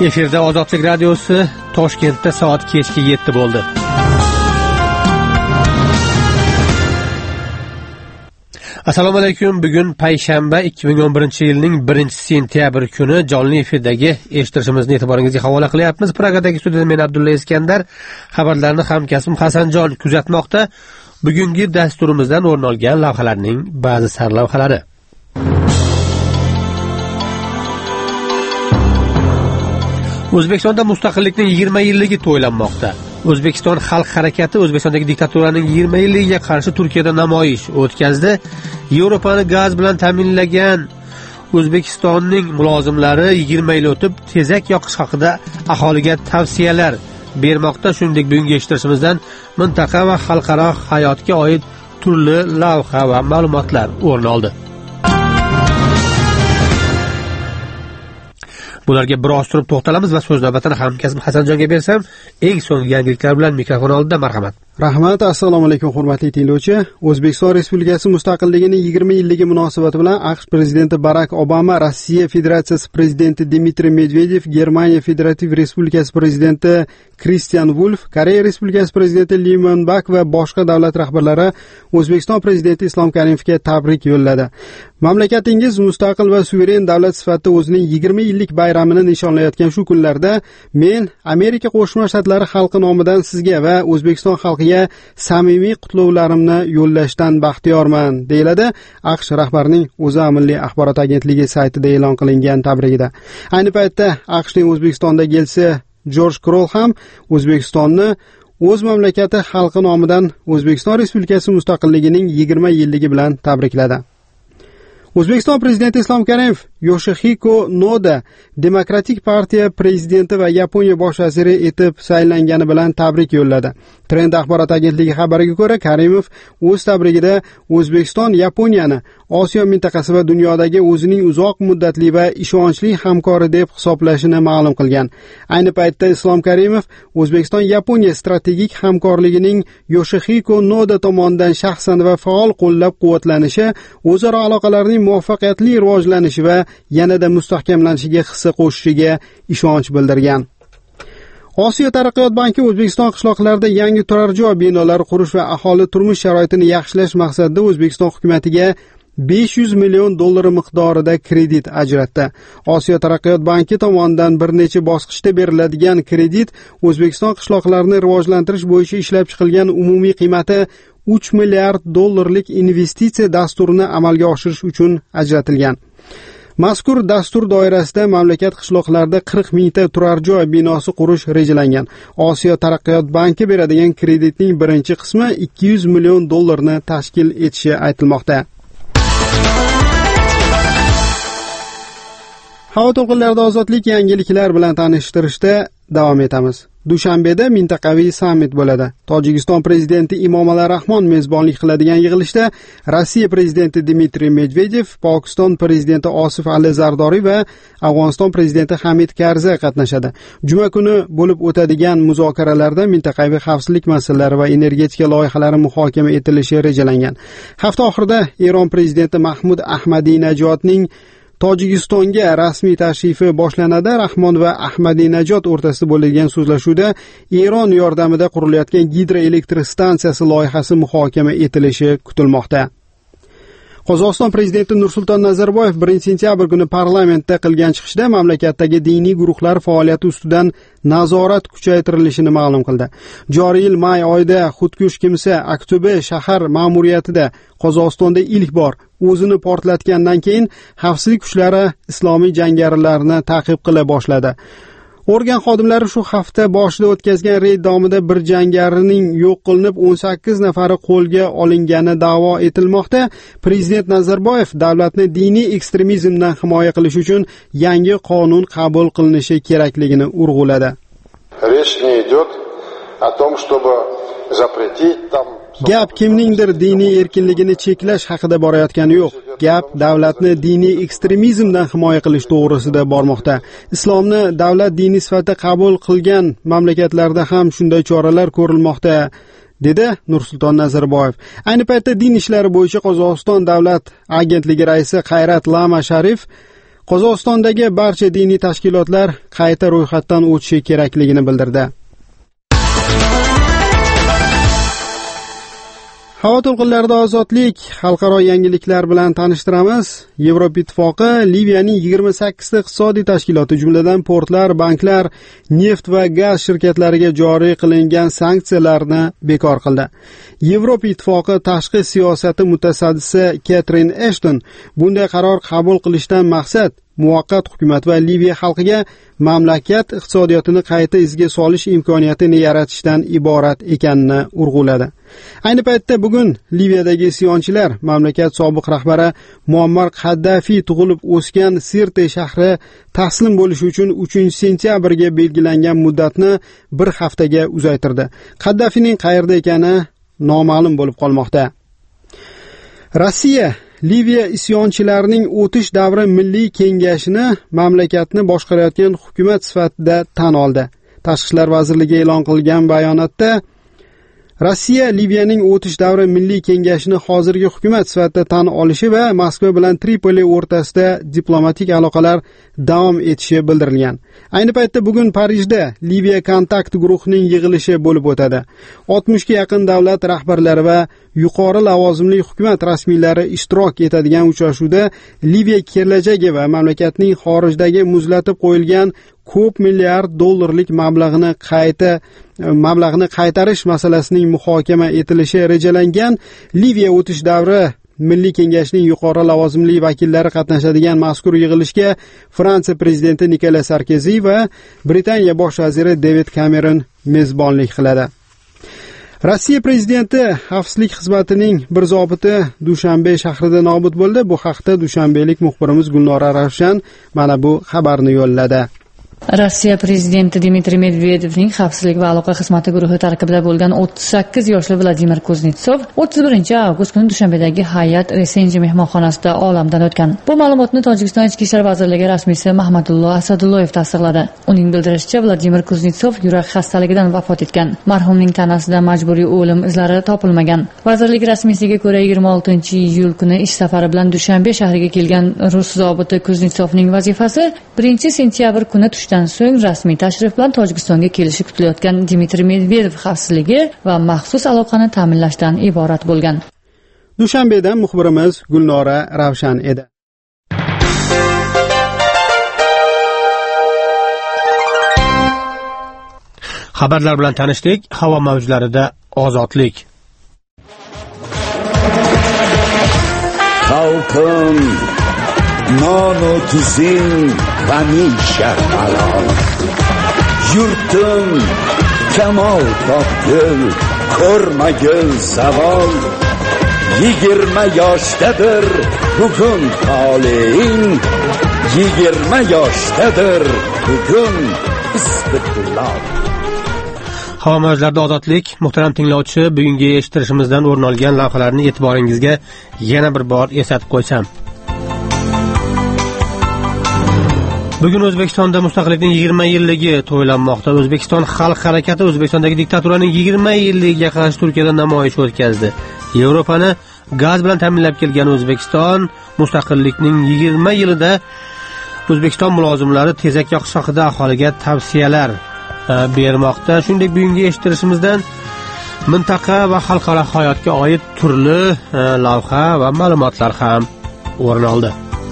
Efirda Ozodlik radiosi Toshkentda soat kechki 7 bo'ldi. Assalomu alaykum. Bugun payshanba 2011-yilning 1-sentyabr kuni jonli efirdagi eshittirishimizni e'tiboringizga havola qilyapmiz. Pragadagi studiyada men Abdulla Iskandar, xabarlarni hamkasbim Hasanjon kuzatmoqda. Bugungi dasturimizdan o'rin olgan lavhalarning ba'zi sarlavhalari. O'zbekistonda mustaqillikning 20 yilligi to'ylanmoqda. O'zbekiston xalq harakati O'zbekistondagi diktaturaning 20 yilligiga qarshi Turkiyada namoyish o'tkazdi. Yevropani gaz bilan ta'minlagan O'zbekistonning mulozimlari 20 yil o'tib tezak yoqish haqida aholiga tavsiyalar bermoqda. Shuningdek, bugungi eshittirishimizdan mintaqa va xalqaro hayotga oid turli lavha va ma'lumotlar o'rin oldi. Bularga biroz turib to'xtalamiz va so'z navbatini hamkasbim Hasanjonga bersam, eng so'nggi yangiliklar bilan mikrofon oldida marhamat. Rahmat, assalomu alaykum hurmatli tinglovchi. O'zbekiston Respublikasi mustaqilligining 20 yilligi munosabati bilan AQSh prezidenti Barak Obama, Rossiya Federatsiyasi prezidenti Dmitriy Medvedev, Germaniya Federativ Respublikasi prezidenti Christian Wulff, Koreya Respublikasi prezidenti Lee Myung-bak va boshqa davlat rahbarlari O'zbekiston prezidenti Islom Karimovga tabrik yo'lladi. Mamlakatingiz mustaqil va suveren davlat sifatida o'zining 20 yillik bayramini nishonlayotgan shu kunlarda men Amerika Qo'shma Shtatlari xalqi nomidan sizga va O'zbekiston xalqiga samimiy qutlovlarimni yo'llashdan baxtiyorman, deyiladi AQSh rahbarining O'zA milliy axborot agentligi saytida e'lon qilingan tabrigida. Ayni paytda AQShning O'zbekistondagi elchisi Jorj Kroll ham O'zbekistonni o'z mamlakati xalqi nomidan O'zbekiston Respublikasi mustaqilligining 20 yilligi bilan tabrikladi. O'zbekiston prezidenti Islom Karimov Yoshihiko Noda Demokratik partiya prezidenti va Yaponiya bosh vaziri etib saylangani bilan tabrik yo'lladi. Trend axborot agentligi xabariga ko'ra, Karimov o'z tabrigida O'zbekiston Yaponiyani Osiyo mintaqasi va dunyodagi o'zining uzoq muddatli va ishonchli hamkori deb hisoblashini ma'lum qilgan. Ayni paytda Islom Karimov O'zbekiston Yaponiya strategik hamkorligining Yoshihiko Noda tomonidan shaxsan va faol qo'llab-quvvatlanishi, o'zaro aloqalarning muvaffaqiyatli rivojlanishi va yanada mustahkamlanishiga hissa qo'shishiga ishonch bildirgan. Osiyo taraqqiyot banki O'zbekiston qishloqlarida yangi turar joy binolari qurish va aholi turmush sharoitini yaxshilash maqsadida O'zbekiston hukumatiga $500 million miqdorida kredit ajratdi. Osiyo taraqqiyot banki tomonidan bir necha bosqichda beriladigan kredit O'zbekiston qishloqlarini rivojlantirish bo'yicha ishlab chiqilgan umumiy qiymati $3 milliard investitsiya dasturini amalga oshirish uchun ajratilgan. Mazkur dastur doirasida mamlakat qishloqlarida 40 mingta turar joy binosi qurish rejalangan. Osiyo taraqqiyot banki beradigan kreditning birinchi qismi $200 million tashkil etishi aytilmoqda. Havo to'lqinlarida ozodlik yangiliklar bilan tanishtirishda davom etamiz. Dushanbeda mintaqaviy sammit bo'ladi. Tojikiston prezidenti Emomali Rahmon mezbonlik qiladigan yig'ilishda Rossiya prezidenti Dmitriy Medvedev, Pokiston prezidenti Osif Ali Zardoriy va Afg'oniston prezidenti Hamid Karzay qatnashadi. Juma kuni bo'lib o'tadigan muzokaralarda mintaqaviy xavfsizlik masalalari va energetika loyihalari muhokama etilishi rejalangan. Hafta oxirida Eron prezidenti Mahmud Ahmadinejodning Tojikistonga rasmiy tashrifi boshlanadi. Rahmon va Ahmadinejod o'rtasida bo'lgan so'zlashuvda Eron yordamida qurilayotgan gidroelektr stansiyasi loyihasi muhokama etilishi kutilmoqda. Qozog'iston prezidenti Nursulton Nazarboyev 1-sentyabr kuni parlamentda qilgan chiqishda mamlakatdagi diniy guruhlar faoliyati ustidan nazorat kuchaytirilishini ma'lum qildi. Joriy yil may oyida xudkush kimsa Akto'be shahar ma'muriyatida Qozog'istonda ilk bor o'zini portlatgandan keyin xavfsizlik kuchlari islomiy jangarilarni ta'qib qila boshladi. Organ xodimlari shu hafta boshida o'tkazgan reyd davomida bir jangarining yo'q qilinib 18 nafari qo'lga olingani da'vo etilmoqda. Prezident Nazarboyev davlatni diniy ekstremizmdan himoya qilish uchun yangi qonun qabul qilinishi kerakligini urg'uladi. Речь не идет о том, чтобы запретить там Gap kimningdir diniy erkinligini cheklash haqida borayotgani yo'q. Gap davlatni diniy ekstremizmdan himoya qilish to'g'risida bormoqda. Islomni davlat dini sifatida qabul qilgan mamlakatlarda ham shunday choralar ko'rilmoqda, dedi Nursulton Nazarboyev. Ayni paytda din ishlari bo'yicha Qozog'iston davlat agentligi raisi Qayrat Lama Sharif Qozog'istondagi barcha diniy tashkilotlar qayta ro'yxatdan o'tishi kerakligini bildirdi. Havo to'lqinlarida ozodlik xalqaro yangiliklar bilan tanishtiramiz. Yevropa Ittifoqi Liviyaning 28 ta iqtisodiy tashkiloti, jumladan portlar, banklar, neft va gaz shirkatlariga joriy qilingan sanksiyalarni bekor qildi. Yevropa Ittifoqi tashqi siyosati mutasaddisi Catherine Ashton bunday qaror qabul qilishdan maqsad muvaqqat hukumat va Liviya xalqiga mamlakat iqtisodiyotini qayta izga solish imkoniyatini yaratishdan iborat ekanini urg'uladi. Ayni paytda bugun Liviyadagi isyonchilar mamlakat sobiq rahbari Muammar Qaddafi tug'ilib o'sgan Sirte shahri taslim bo'lishi uchun 3-sentyabrga belgilangan muddatni bir haftaga uzaytirdi. Qaddafining qayerda ekani noma'lum bo'lib qolmoqda. Rossiya Liviya isyonchilarining o'tish davri milliy kengashini mamlakatni boshqarayotgan hukumat sifatida tan oldi. Tashqi ishlar vazirligi e'lon qilgan bayonotda Rossiya Liviyaning o'tish davri milliy kengashini hozirgi hukumat sifatida tan olishi va Moskva bilan Tripoli o'rtasida diplomatik aloqalar davom etishi bildirilgan. Ayni paytda bugun Parijda Liviya kontakt guruhining yig'ilishi bo'lib o'tadi. 60 ga yaqin davlat rahbarlari va yuqori lavozimli hukumat rasmiylari ishtirok etadigan uchrashuvda Liviya kelajagi va mamlakatning xorijdagi muzlatib qo'yilgan ko'p milliard dollarlik mablag'ni qaytarish masalasining muhokama etilishi rejalangan. Liviya o'tish davri milliy kengashining yuqori lavozimli vakillari qatnashadigan mazkur yig'ilishga Fransiya prezidenti Nikolas Sarkozi va Britaniya bosh vaziri David Cameron mezbonlik qiladi. Rossiya prezidenti xavfsizlik xizmatining bir zobiti Dushanbe shahrida nobud bo'ldi. Bu haqda dushanbelik muxbirimiz Gulnora Ravshan mana bu xabarni yo'lladi. Rossiya prezidenti Dmitriy Medvedevning xavfsizlik va aloqa xizmati guruhi tarkibida bo'lgan 38 yoshli Vladimir Kuznetsov 31 avgust kuni Dushanbedagi Hayat Resenji mehmonxonasida olamdan o'tgan. Bu ma'lumotni Tojikiston Ichki ishlar vazirligi rasmiysi Mahmadullo Asadullayev tasdiqladi. Uning bildirishicha, Vladimir Kuznetsov yurak xastaligidan vafot etgan. Marhumning tanasida majburiy o'lim izlari topilmagan. Vazirlik rasmiysiga ko'ra 26-iyul kuni ish safari bilan Dushanbe shahriga kelgan rus zobiti Kuznetsovning vazifasi 1-sentyabr kuni tushdan so'ng rasmiy tashrif bilan Tojikistonga kelishi kutilayotgan Dmitriy Medvedev xavfsizligi va maxsus aloqani ta'minlashdan iborat bo'lgan. Dushanbedan muxbirimiz Gulnora Ravshan edi. Xabarlar bilan tanishdik. Havo mavjlarida ozodlik. Xalqim non و tuzing hamisha halol. Yurtim kamol topgil, ko'rmagil zavol. 20 yoshdadir bugun Xolin, 20 yoshdadir bugun istiqlol. Havo mavjlarida ozodlik. Muhtaram tinglovchi, bugungi eshittirishimizdan o'rin olgan lavhalarni e'tiboringizga yana bir bor eslatib qo'ysam. Bugun O'zbekistonda mustaqillikning 20 yilligi to'ylanmoqda. O'zbekiston xalq harakati O'zbekistondagi diktaturaning 20 yilligiga qarshi Turkiyada namoyish o'tkazdi. Yevropani gaz bilan ta'minlab kelgan O'zbekiston mustaqillikning 20 yilida O'zbekiston mulozimlari tezak yoqish haqida aholiga tavsiyalar bermoqda. Shuningdek, bugungi eshittirishimizdan mintaqa va xalqaro hayotga oid turli lavha va ma'lumotlar ham o'rin oldi.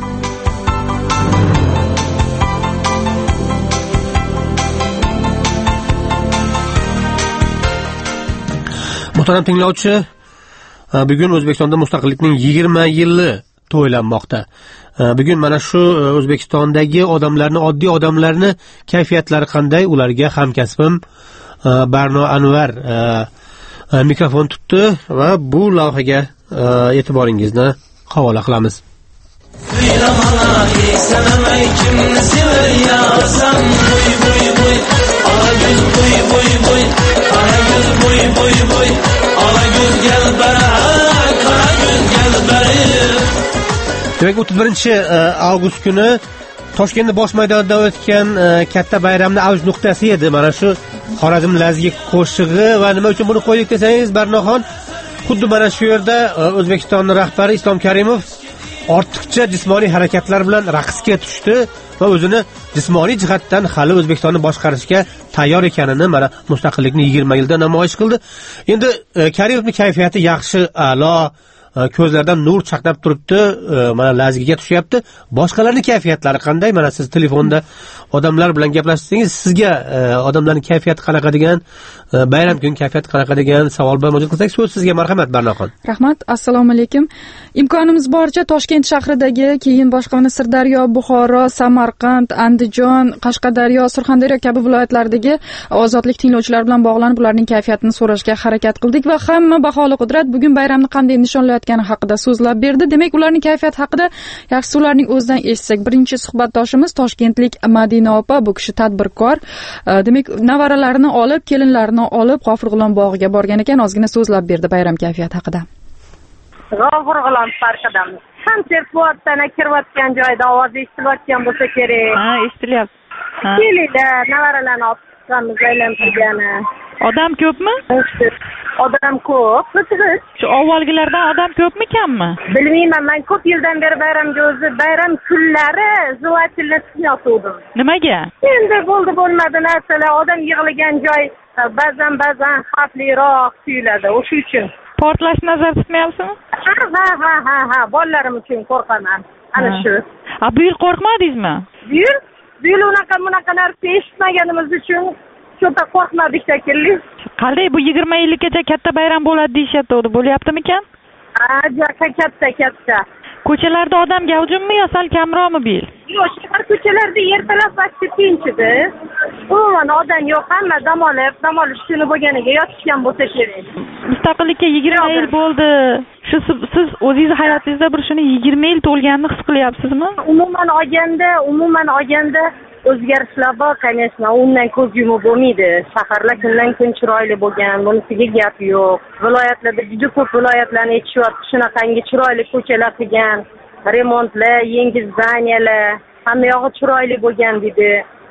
Muhtaram tinglovchi, bugun O'zbekistonda mustaqillikning 20 yili to'ylanmoqda. Bugun mana shu O'zbekistondagi odamlarni, oddiy odamlarni kayfiyatlari qanday, ularga hamkasbim Barno Anvar mikrofon tutdi va bu lavhaga e'tiboringizni havola qilamiz. Demak, 31 avgust kuni Toshkentning bosh maydonida o'tgan katta bayramning avj nuqtasi edi. Mana shu Xorazm lazgi qo'shig'i va nima uchun buni qo'ydik desangiz, Barnoxon, xuddi mana shu yerda O'zbekistonning rahbari Islom Karimov ortiqcha jismoniy harakatlar bilan raqsga tushdi va o'zini jismoniy jihatdan hali O'zbekistonni boshqarishga tayyor ekanini mana mustaqillikning 20 yilda namoyish qildi. Endi Karimovning kayfiyati yaxshi, a'lo, ko'zlardan nur chaqnab turibdi, mana lazgiga tushyapti. Boshqalarning kayfiyatlari qanday? Mana siz telefonda odamlar bilan gaplashsangiz, sizga odamlarning kayfiyati qanaqa degan, bayram kuni kayfiyati qanaqa degan savol bilan murojaat qilsak, so'z sizga. Marhamat, Barnoxon. Rahmat, assalomu alaykum. Imkonimiz boricha Toshkent shahridagi, keyin boshqa Sirdaryo, Buxoro, Samarqand, Andijon, Qashqadaryo, Surxondaryo kabi viloyatlardagi ozodlik tinglovchilari bilan bog'lanib, ularning kayfiyatini so'rashga harakat qildik va hamma baholi qudrat bugun bayramni qanday nishonlayotgani haqida so'zlab berdi. Demak, ularning kayfiyati haqida yaxshisi ularning o'zidan eshitsak. Birinchi suhbatdoshimiz Toshkentlik Madina opa, bu kishi tadbirkor. Demak, nevaralarini olib, kelinlarini olib G'ofurg'ulon bog'iga borgan ekan, ozgina so'zlab berdi bayram kayfiyati haqida. G'ofurg'ulon parkidamiz. Konsert bo'layotgan, kirayotgan joyda ovoz eshitilayotgan bo'lsa kerak. Ha, eshitilyapti. Kelinglar, nevaralarni olib chiqamiz aylantirgani. Odam ko'pmi? Odam ko'p. Shu avvalgilardan odam ko'pmi-kammi? Bilmayman, men ko'p yildan beri bayramga o'zi bayram kunlari zuvachilni yotuvdim. Nimaga? Endi bo'ldi-bo'lmadi narsalar, odam yig'ilgan joy ba'zan xavfliroq tuyuladi. O'sha uchun. Portlashni nazarda tutmayapsizmi? Ha, bolalarim uchun qo'rqaman. Ana shu. Bu yil qo'rqmadingizmi? Bu yil unaqa narsa eshitmaganimiz uchun cho'ta qo'rqmadik shekilli. Qalay, bu 20 yilgacha katta bayram bo'ladi deyishyapti, bo'lyaptimi-kan? Katta. Ko'chalarda odam gavjummi yo sal kamroqmi bu yil? Yo'q, shahar ko'chalarida ertalab vaqti tinch edi. Umuman odam yo'q, hamma dam olish kuni bo'lganiga yotishgan bo'lsa kerak. Mustaqillikka 20 yil bo'ldi. Siz o'zingiz hayotingizda bir shuni 20 yil to'lganini his qilyapsizmi? Umuman olganda o'zgarishlar bor, конечно, undan ko'z yumib bo'lmaydi. Shaharlar kundan-kun chiroyli bo'lgan, bunisiga gap yo'q. Viloyatlarda juda ko'p viloyatlarni aytishyapti, shunaqangi chiroyli ko'chalar qilgan, remontlar, yangi zdaniyalar, hamma yog'i chiroyli bo'lgan dedi.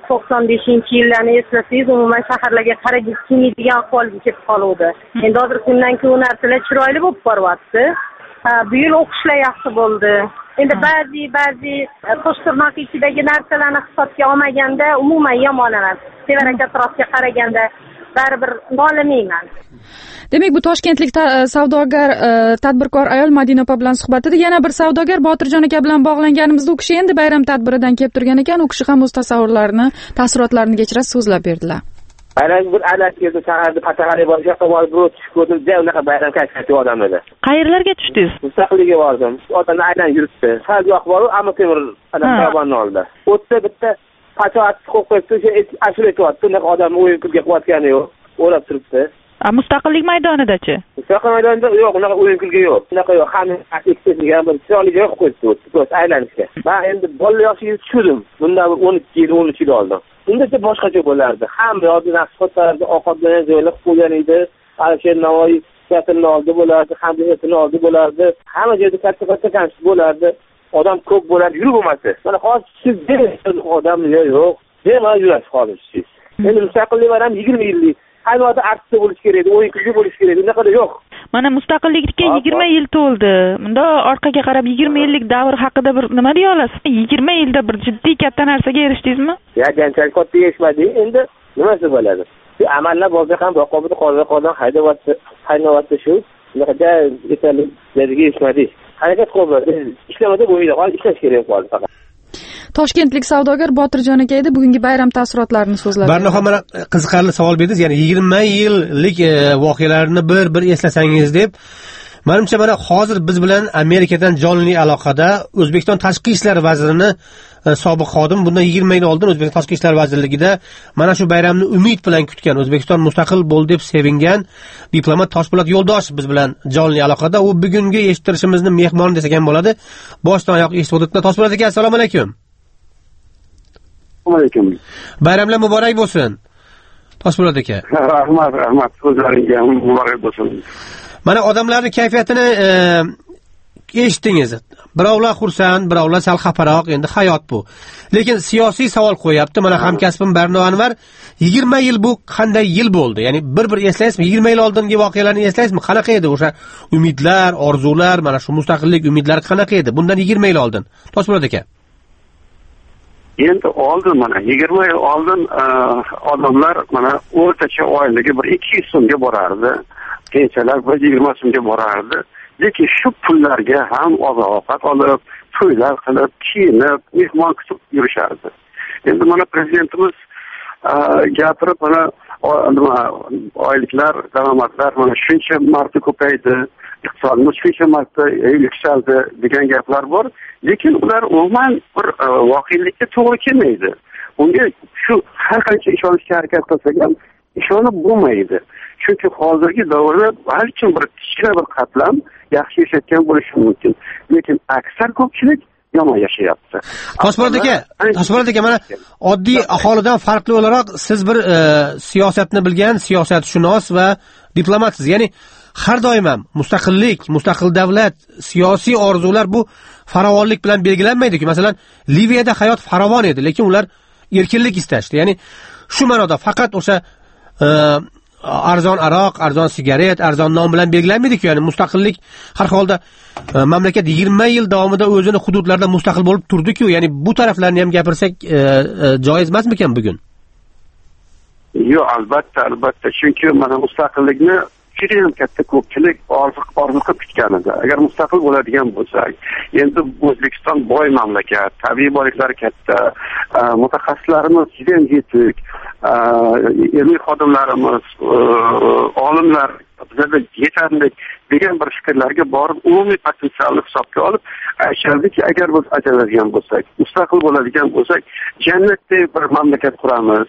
95-yillarni eslasangiz, umuman shaharlarga qaragiz kelmaydigan ahvolga kelib qoluvdi. Endi hozir kundan-kun narsalar chiroyli bo'lib boryapti. Bu yil o'qishlar yaxshi bo'ldi. Endi ba'zi to'shtirnoq ichidagi narsalarni hisobga olmaganda umuman yomon emas. Tevarak atrofga qaraganda baribir nolimayman. Demak, bu toshkentlik savdogar, tadbirkor ayol Madina opa bilan suhbatida yana bir savdogar Botirjon aka bilan bog'langanimizda u kishi endi bayram tadbiridan kelib turgan ekan, u kishi ham o'z taassurotlarini kechirib so'zlab berdilar. Bayram bir alatga shaharda Patag'ariga borishga borib tushib ko'rdim, unaqa bayram kayfiyati odam edi. Qayerlarga tushdingiz? Mustaqillikka bordim. Odamlar aylanib yuribdi. Sal yoq bor, ammo temir xiyobonni oldi. O'tda bitta pachoat qo'yibdi, ashula aytyapti, unaqa odam o'yin kulga qilayotgani yo'q, o'rab turibdi. Mustaqillik maydonida-chi? Mustaqillik maydonida yo'q, unaqa o'yin kulga yo'q. Unaqa yo'q, hamma aktivistlarga bir chiroyli joy qo'yibdi, aylanishga. Men endi bolalar yoshiga tushdim. Bundan 12 yil oldin. Undasa boshqacha bo'lardi. Hamma yo'lda naqshxotlarni ovqatlagan joylar qo'ygan edi. Alisher Navoiy teatrini oldi bo'lardi, hamdiyatini oldi bo'lardi. Hamma joyda katta konsert bo'lardi. Odam ko'p bo'lardi, yurib bo'lmasa. Mana hozir siz odam yo'q. Nima yurasiz hozir? Endi mustaqillik bayram 20 yillik. Hayotda artist bo'lish kerak, o'yin kulgi bo'lish kerak. Unaqa yo'q. Mana mustaqillikka 20 yil to'ldi. Bunda orqaga qarab 20 yillik davr haqida bir nima deya olasiz? 20 yilda bir jiddiy katta narsaga erishdingizmi? Qanchalik katta erishmadi, endi nimasi bo'ladi? Amallar bo'lsa ham raqobatni qoldan haydayapti shu. Unaqa yetarli darajaga erishmadi. Harakat qilmadi, ishlamada bo'lmaydi, hozir ishlash kerak bo'ldi faqat. Toshkentlik savdogar Botirjon aka edi, bugungi bayram taassurotlarini so'zladi. Barnoxon, mana qiziqarli savol berdingiz, ya'ni 20 yillik voqealarni bir eslasangiz deb. Menimcha mana hozir biz bilan Amerikadan jonli aloqada O'zbekiston tashqi ishlar vazirini sobiq xodim, bundan 20 yil oldin O'zbekiston tashqi ishlar vazirligida mana shu bayramni umid bilan kutgan, O'zbekiston mustaqil bo'ldi deb sevingan diplomat Toshpo'lat Yo'ldoshev biz bilan jonli aloqada. U bugungi eshittirishimizni mehmon desak ham bo'ladi. Boshdan oyoq eshitib o'tibdi. Toshpo'lat aka, assalomu alaykum. Alaykum. Bayramlar muborak bo'lsin. Toshpo'lat aka. Rahmat. O'zlaringizga muborak bo'lsin. Mana odamlarning kayfiyatini eshitdingiz. Birovlar xursand, birovlar sal xafaroq, endi hayot bu. Lekin siyosiy savol qo'yapti. Mana hamkasbim Barno Anvar 20 yil bu qanday yil bo'ldi? Ya'ni bir eslaysizmi? 20 yil oldingi voqealarni eslaysizmi? Qanaqa edi o'sha umidlar, orzular, mana shu mustaqillik umidlari qanaqa edi? Bundan 20 yil oldin. Toshpo'lat aka. Endi oldin mana 20 yil oldin odamlar mana o'rtacha oyligi bir 200 so'mga borardi. Kenchalar 120 so'mga borardi. Lekin shu pullarga ham oziq-ovqat olib, to'ylar qilib, kiyinib, mehmon kutib yurishardi. Endi mana prezidentimiz gapirib mana oyliklar, daromadlar mana shuncha marta ko'paydi, iqtisodimiz shuncha marta yuksaldi degan gaplar bor. Lekin ular umuman bir voqelikka to'g'ri kelmaydi. Unga shu har qancha ishonishga harakat qilsak ham ishonib bo'lmaydi. Chunki hozirgi davrda balki bir kichkina bir qatlam yaxshi yashayotgan bo'lishi mumkin. Lekin aksar ko'pchilik yomon yashayapti. Toshpo'lat aka, mana oddiy aholidan farqli o'laroq siz bir siyosatni bilgan, siyosatshunos va diplomatsiz. Ya'ni har doim ham mustaqillik, mustaqil davlat, siyosiy orzular bu farovonlik bilan belgilanmaydi-ku. Masalan, Liviyada hayot farovon edi, lekin ular erkinlik istashdi. Ya'ni shu ma'noda faqat o'sha arzon aroq, arzon sigaret, arzon non bilan belgilanmaydi-ku. Ya'ni mustaqillik har holda mamlakat 20 yil davomida o'zini hududlarda mustaqil bo'lib turdi-ku. Ya'ni bu taraflarni ham gapirsak joiz emasmikan bugun? Yo'q, albatta. Chunki mana mustaqillikni juda ham katta ko'pchilik orziqib kutgan edi. Agar mustaqil bo'ladigan bo'lsak, endi O'zbekiston boy mamlakat, tabiiy boyliklari katta, mutaxassislarimiz juda ham yetuk, ilmiy xodimlarimiz, olimlar bizda yetarli degan bir fikrlarga borib, umumiy potensialni hisobga olib aytishardiki, agar biz ajraladigan bo'lsak, mustaqil bo'ladigan bo'lsak, jannatdek bir mamlakat quramiz.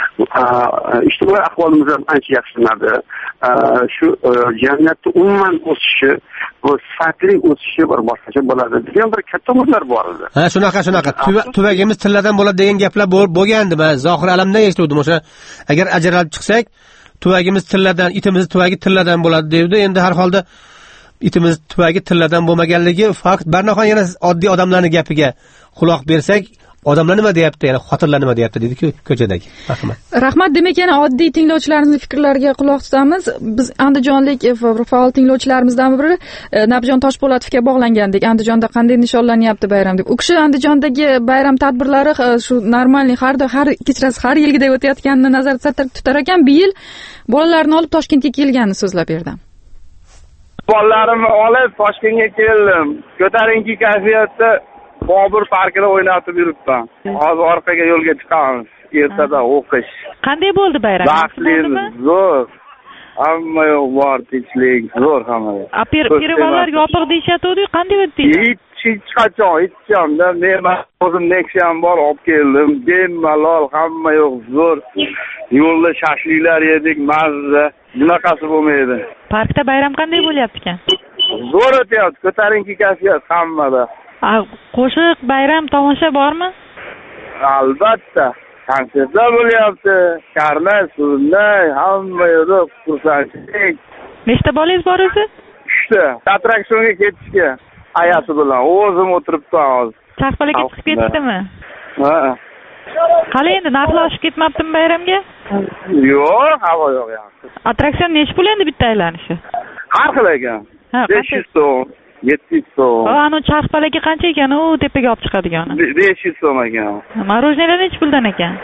Ijtimoiy ahvolimiz ham ancha yaxshilanadi. Shu jannatda umuman o'sishi, bu sifatli o'sishi bir boshqacha bo'ladi degan bir katta umidlar bor edi. Ha, shunaqa. Tuvagimiz tilladan bo'ladi degan gaplar bo'lgandi. Men Zohir Alamdan eshitdim o'sha. Agar ajralib chiqsak, tuvagimiz tilladan, itimiz tuvagi tilladan bo'ladi dedi. Endi har holda itimiz tuvagi tilladan bo'lmaganligi fakt. Barnoxon yana oddiy odamlarning gapiga quloq bersak, odamlar nima deyapti, ya'ni xotinlar nima deyapti dedi-ku ko'chadagi. Rahmat. Demak, yana oddiy tinglovchilarimizning fikrlariga quloq tutamiz. Biz andijonlik faol tinglovchilarimizdan biri Nabjon Toshpo'latovga bog'langandik. Andijonda qanday nishonlanyapti bayram deb. U kishi Andijondagi bayram tadbirlari shu normalniy har yilgidek o'tayotganini nazarda tutar ekan. Bu yil bolalarini olib Toshkentga kelganini so'zlab berdi. Bolalarimni olib Toshkentga keldim. Ko'tarinki kayfiyatda Bobur parkida o'ynatib yuribman. Hozir orqaga yo'lga chiqamiz. Ertada o'qish. Qanday bo'ldi bayram? Baxtli, zo'r. Hamma yo'q bor, tinchlik, zo'r hamma. Perevolar yopiq deyishatdi-ku, qanday o'tdi? Hech qachon. Men o'zim Nexia'm bor, olib keldim. Bemalol, hamma yo'q, zo'r. Yo'lda shashliklar yedik, mazza. Bunaqasi bo'lmaydi. Parkda bayram qanday bo'lyapti ekan? Zo'r o'tyapti. Ko'tarinki kayfiyat hammada. Qo'shiq, bayram, tomosha bormi? Albatta. Konsertlar bo'lyapti. Karnay, surnay, hamma yo'q, xursandchilik. Nechta bolangiz bor o'zi? 3 ta. Attraksionga ketishga ayasi bilan o'zim o'tiribman hozir. Charxpalaga chiqib ketdimi? Ha. Qani endi narxlar oshib ketmabdimi bayramga? Yo'q, havo yo'q yaxshi. Attraksion nech pul endi bitta aylanishi? Har xil ekan. 500 so'm. 700 so'm. Ana charxpalaga qancha ekan u tepaga olib chiqadigani? 500 so'm ekan. Marojnalar nech puldan ekan?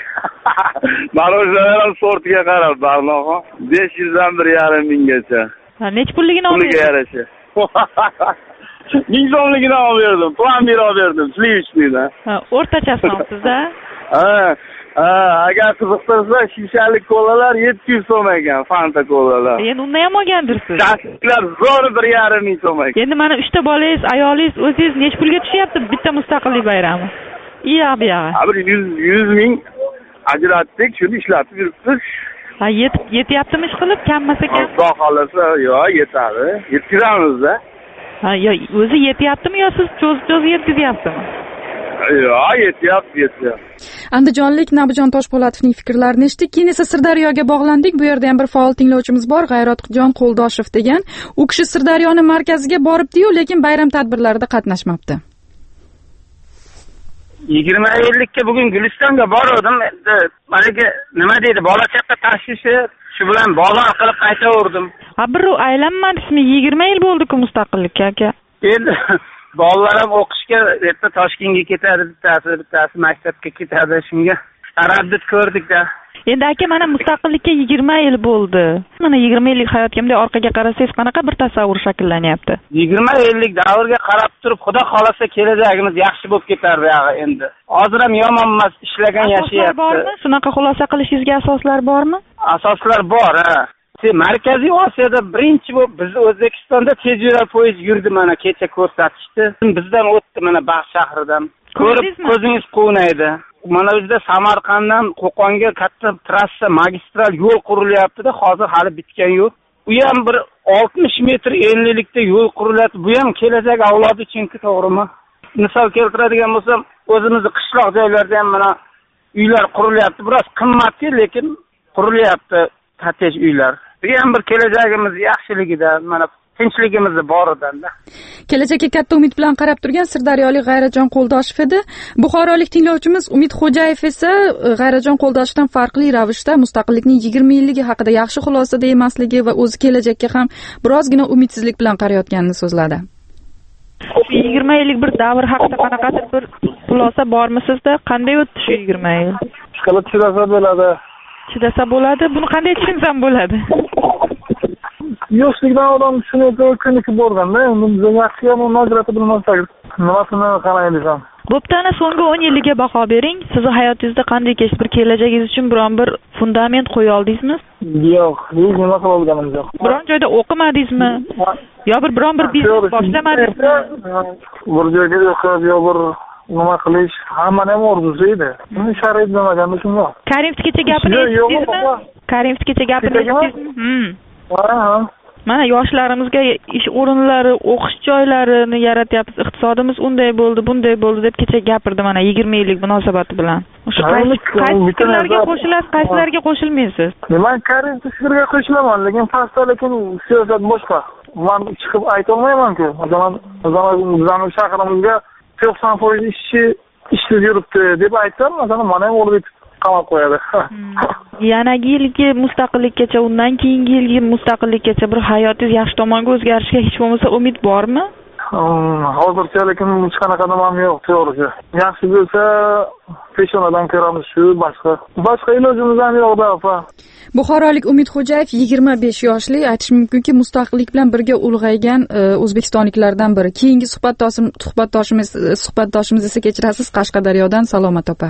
Marojnalar ham sortiga qarab, Barnoxon. 500 dan 1,5 minggacha. Nech pulligini olib berdim? Pulga yarasha. 1000 so'mligini olib berdim. Plomber olib berdim, slivichnidan. O'rtachasini olibsiz-da? Agar qiziqtirsa, shishalik kolalar 700 so'm ekan, Fanta kolalar. Endi undan ham olgandirsiz. Shashliklar zo'r 1,5 ming so'm ekan. Endi mana 3 ta bolangiz, ayolingiz, o'zingiz nech pulga tushyapti bitta mustaqillik bayrami? Bir 100 ming ajratdik, shuni ishlatib yuribmiz. Ha, yetyaptimi ish qilib, kammasa kam? Xudo xolasa, yo'q, yetadi. Yetkazamiz-da. Ha, o'zi yetyaptimi yo siz cho'zib yetkazyapsizmi? yetyapti. Andijonlik Nabijon Toshpo'latovning fikrlarini eshitdik. Keyin esa Sirdaryoga bog'landik. Bu yerda ham bir faol tinglovchimiz bor, G'ayratjon Qo'ldoshev degan. U kishi Sirdaryoning markaziga boribdi-yu, lekin bayram tadbirlarida qatnashmabdi. 20 yillikka bugun Gulistonga bordim. Endi malika nima deydi, bola chaqa tashvishi shu bilan bog'lon qilib qaytaverdim. Ha, bir aylanmadingizmi? 20 yil bo'ldi-ku mustaqillikka aka. Endi bolalar ham o'qishga erta Toshkentga ketadi, bittasi maktabga ketadi. Shunga taraddud ko'rdik-da. Endi aka, mana mustaqillikka 20 yil bo'ldi. Mana 20 yillik hayotimda orqaga qarasangiz qanaqa bir tasavvur shakllanyapti? 20 yillik davrga qarab turib, Xudo xolasa kelajagimiz yaxshi bo'lib ketar buyog'i endi. Hozir ham yomon emas, ishlagan yashayapti. Bormi? Shunaqa xulosa qilishingizga asoslar bormi? Asoslar bor, ha. Markaziy Osiyoda birinchi bo'lib biz O'zbekistonda tezyurar poyezd yurdi, mana kecha ko'rsatishdi. Bizdan o'tdi mana Baxt shahridan. Ko'rib ko'zingiz quvnaydi. Mana bizda Samarqanddan Qo'qonga katta trassa, magistral yo'l qurilyapti-da, hozir hali bitgan yo'q. U ham bir 60 metr enlilikda yo'l qurilyapti. Bu ham kelajak avlod uchun to'g'rimi? Misol keltiradigan bo'lsam, o'zimizning qishloq joylarda ham mana uylar qurilyapti. Biroz qimmatli, lekin qurilyapti kottej uylar. Bu ham bir kelajagimiz yaxshiligida, mana tinchligimizni boridan-da. Kelajakka katta umid bilan qarab turgan Sirdaryolik G'ayratjon Qo'ldoshev edi. Buxorolik tinglovchimiz Umid Xo'jayev esa G'ayratjon Qo'ldoshevdan farqli ravishda mustaqillikning 20 yilligi haqida yaxshi xulosada emasligi va o'zi kelajakka ham birozgina umidsizlik bilan qarayotganini so'zladi. 20 yillik bir davr haqida qanaqadir bir xulosa bormi sizda? Qanday o'tdi shu 20 yil? Qilib chidasa bo'ladi. Chidasa bo'ladi. Buni qanday tushunsam bo'ladi? Yoshlikdan odam tushunayotgan ko'nikib borganda, endi biz yaxshi yomon ajratib bilmasak, nimasini qaraymiz ham. Bo'pti, ana so'nggi 10 yilga baho bering. Siz hayotingizda qanday kechdi? Bir kelajagingiz uchun biron bir fundament qo'ya oldingizmi? Yo'q, hech nima qila olganimiz yo'q. Biron joyda o'qimadingizmi? Yo biron bir biznes boshlamadingizmi? Bir joyga o'qib, yo bir nima qilish hammani ham orzusi edi. Buni sharoit bo'lmaganda shunday. Karimskicha gapirdingizmi? Karimskicha gapirdingizmi? Mana yoshlarimizga ish o'rinlari, o'qish joylarini yaratyapmiz. Iqtisodimiz unday bo'ldi, bunday bo'ldi deb kecha gapirdi mana 20 yillik munosabati bilan. O'sha qaysi fikrlarga qo'shilasiz, qaysilarga qo'shilmaysiz? Men Karim fikrga qo'shilaman, lekin pastda lekin siyosat boshqa. Men chiqib ayta olmayman-ku. Bizning shahrimizga 90% ishsiz yuribdi deb aytsam, masalan, mana ham o'lib qamab qo'yadi. Yanagi yilgi mustaqillikkacha, undan keyingi yilgi mustaqillikkacha bir hayotingiz yaxshi tomonga o'zgarishiga hech bo'lmasa umid bormi? Hozircha lekin hech qanaqa nimam yo'q, to'g'risi. Yaxshi bo'lsa, peshonadan ko'ramiz shu, boshqa ilojimiz ham yo'q-da, opa. Buxorolik Umid Xo'jayev 25 yoshli, aytish mumkinki, mustaqillik bilan birga ulg'aygan o'zbekistonliklardan biri. Keyingi suhbatdoshimiz esa kechirasiz, Qashqadaryodan Salomat opa.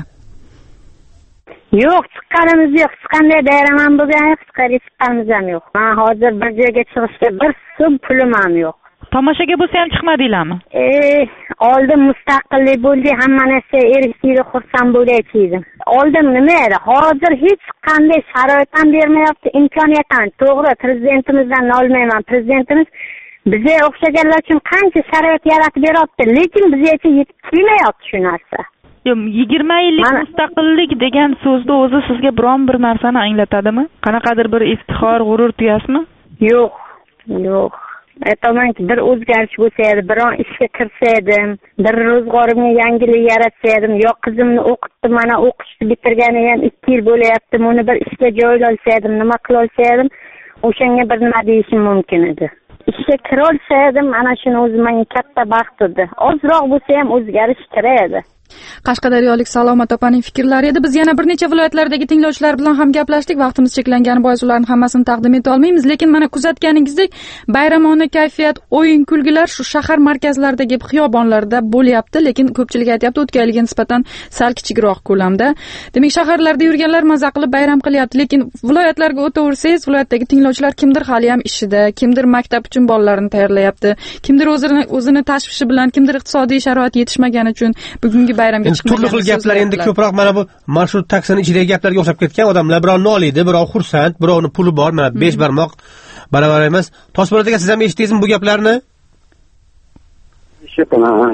Yo'q, chiqqanimiz yo'q. Hech qanday bayram ham bo'lgan yo'q, chiqqanimiz ham yo'q. Men hozir bir joyga chiqishga bir so'm pulim ham yo'q. Tomoshaga bo'lsa ham chiqmadinglarmi? Oldin mustaqillik bo'ldi, hamma narsa erishdi, xursand bo'lgandim. Oldin nima edi? Hozir hech qanday sharoit ham bermayapti, imkoniyat ham. To'g'ri, prezidentimizdan olmayman. Prezidentimiz bizga o'xshaganlar uchun qancha sharoit yaratib beryapti, lekin bizga yetib kelmayapti shu narsa. 20 yillik mustaqillik degan so'zni o'zi sizga biron bir narsani anglatadimi? Qanaqadir bir iftixor, g'urur tuyasizmi? Yo'q. Aytamanki, bir o'zgarish bo'lsa edi, biron ishga kirsa edim, bir ro'zg'orimga yangilik yaratsa edim, yo qizimni o'qitdim, mana o'qishni bitirganiga ham 2 yil bo'layapti, uni bir ishga joylolsa edim, nima qila olsa edim, o'shanga bir nima deyishim mumkin edi. Ishga kira olsa edim, ana shuni o'zi menga katta baxt edi. Ozroq bo'lsa ham o'zgarish kiradi. Qashqadaryolik Salomat opaning fikrlari edi. Biz yana bir necha viloyatlardagi tinglovchilar bilan ham gaplashdik. Vaqtimiz cheklangani bois ularning hammasini taqdim eta olmaymiz, lekin mana kuzatganingizdek, bayramona kayfiyat, o'yin-kulgilar shu shahar markazlaridagi xiyobonlarda bo'lyapti, lekin ko'pchilik aytayapti, o'tgan yilga nisbatan sal kichikroq ko'lamda. Demak, shaharlarda yurganlar maza qilib bayram qilyapti, lekin viloyatlarga o'taversangiz, viloyatdagi tinglovchilar kimdir hali ham ishida, kimdir maktab uchun bolalarini tayyorlayapti, kimdir o'zini tashvishi bilan, kimdir iqtisodiy sharoit yetishmagani uchun bugungi bayramga chiqmagan. Turli xil gaplar endi ko'proq mana bu marshrut taksini ichidagi gaplarga o'xshab ketgan. Odamlar birovni oliydi, birov xursand, birovni puli bor, mana 5 barmoq baravar emas. Toshpo'lat aka, siz ham eshitdingizmi bu gaplarni? Eshitaman.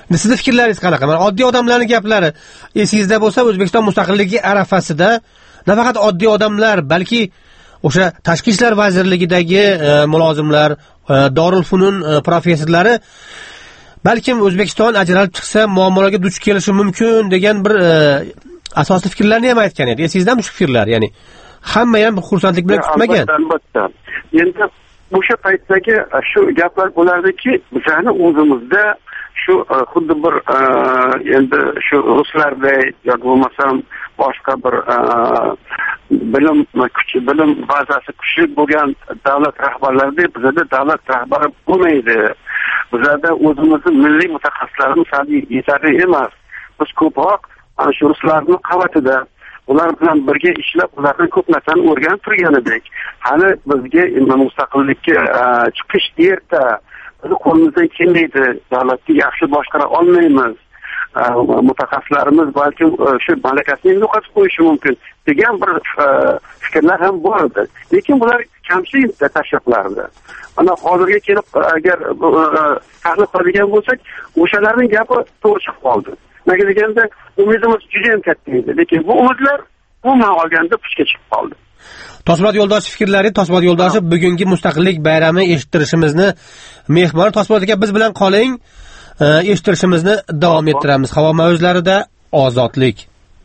Sizni fikrlaringiz qanaqa? Mana oddiy odamlarning gaplari esingizda bo'lsa, O'zbekiston mustaqilligi arafasida nafaqat oddiy odamlar, balki o'sha Tashqi ishlar vazirligidagi mulozimlar, Dorulfunun professorlari balkim O'zbekiston ajralib chiqsa muammolarga duch kelishi mumkin degan bir asosli fikrlarni ham aytgan edi. Esingizdami shu fikrlar? Ya'ni hamma ham xursandlik bilan kutmagan. Albatta. Endi o'sha paytdagi shu gaplar bo'lardiki, bizani o'zimizda shu xuddi bir endi shu ruslardek yoki bo'lmasam boshqa bir bilim bazasi kuchli bo'lgan davlat rahbarlaridek bizada davlat rahbari bo'lmaydi. Bizada o'zimizni milliy mutaxassislarimiz yetarli emas. Biz ko'proq ana shu ruslarning qavatida ular bilan birga ishlab, ulardan ko'p narsani o'rganib turgan edik. Hali bizga mustaqillikka chiqish erta. Bizni qo'limizdan kelmaydi, davlatni yaxshi boshqara olmaymiz. Mutaxassislarimiz balki shu malakasini yo'qotib qo'yishi mumkin degan bir fikrlar ham bor edi. Lekin bular kamchilik tashriqlardi. Mana hozirga kelib agar tahlil qiladigan bo'lsak, o'shalarning gapi to'g'ri chiqib qoldi. Nega deganda umidimiz juda ham katta edi, lekin bu umidlar umuman olganda puchga chiqib qoldi. Toshmat Yo'ldoshev fikrlari, Toshmat Yo'ldoshev bugungi mustaqillik bayrami eshittirishimizni mehmon. Toshmat aka, biz bilan qoling. Eshittirishimizni davom ettiramiz. Havo mavjlarida ozodlik.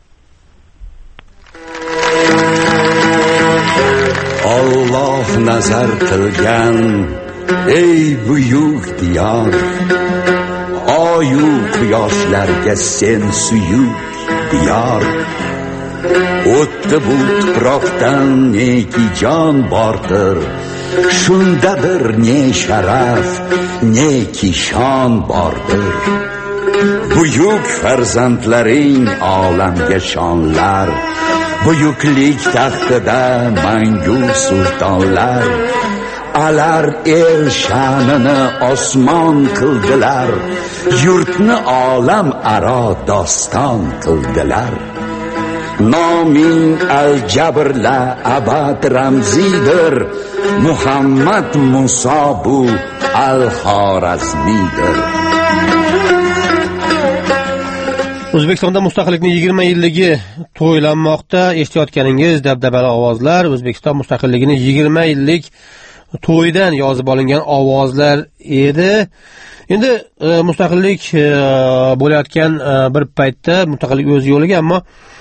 Alloh nazar qilgan ey buyuk diyor, oyu quyoshlarga sen suyuk diyor. O'tdi bu tuproqdan neki jon bordir, shundadir ne sharaf, neki shon bordir. Buyuk farzandlaring olamga shonlar, buyuklik taxtida mangu sultonlar. Alar el sha'nini osmon qildilar, yurtni olam aro doston qildilar. Noming al-Jabrla abad ramzidir, Muhammad Muso bu al-Xorazmidir. O'zbekistonda mustaqillikning 20 yilligi to'ylanmoqda. Eshitayotganingiz dabdabali ovozlar O'zbekiston mustaqilligining 20 yillik to'ydan yozib olingan ovozlar edi. Endi mustaqillik bo'layotgan bir paytda mustaqillik o'z yo'liga, ammo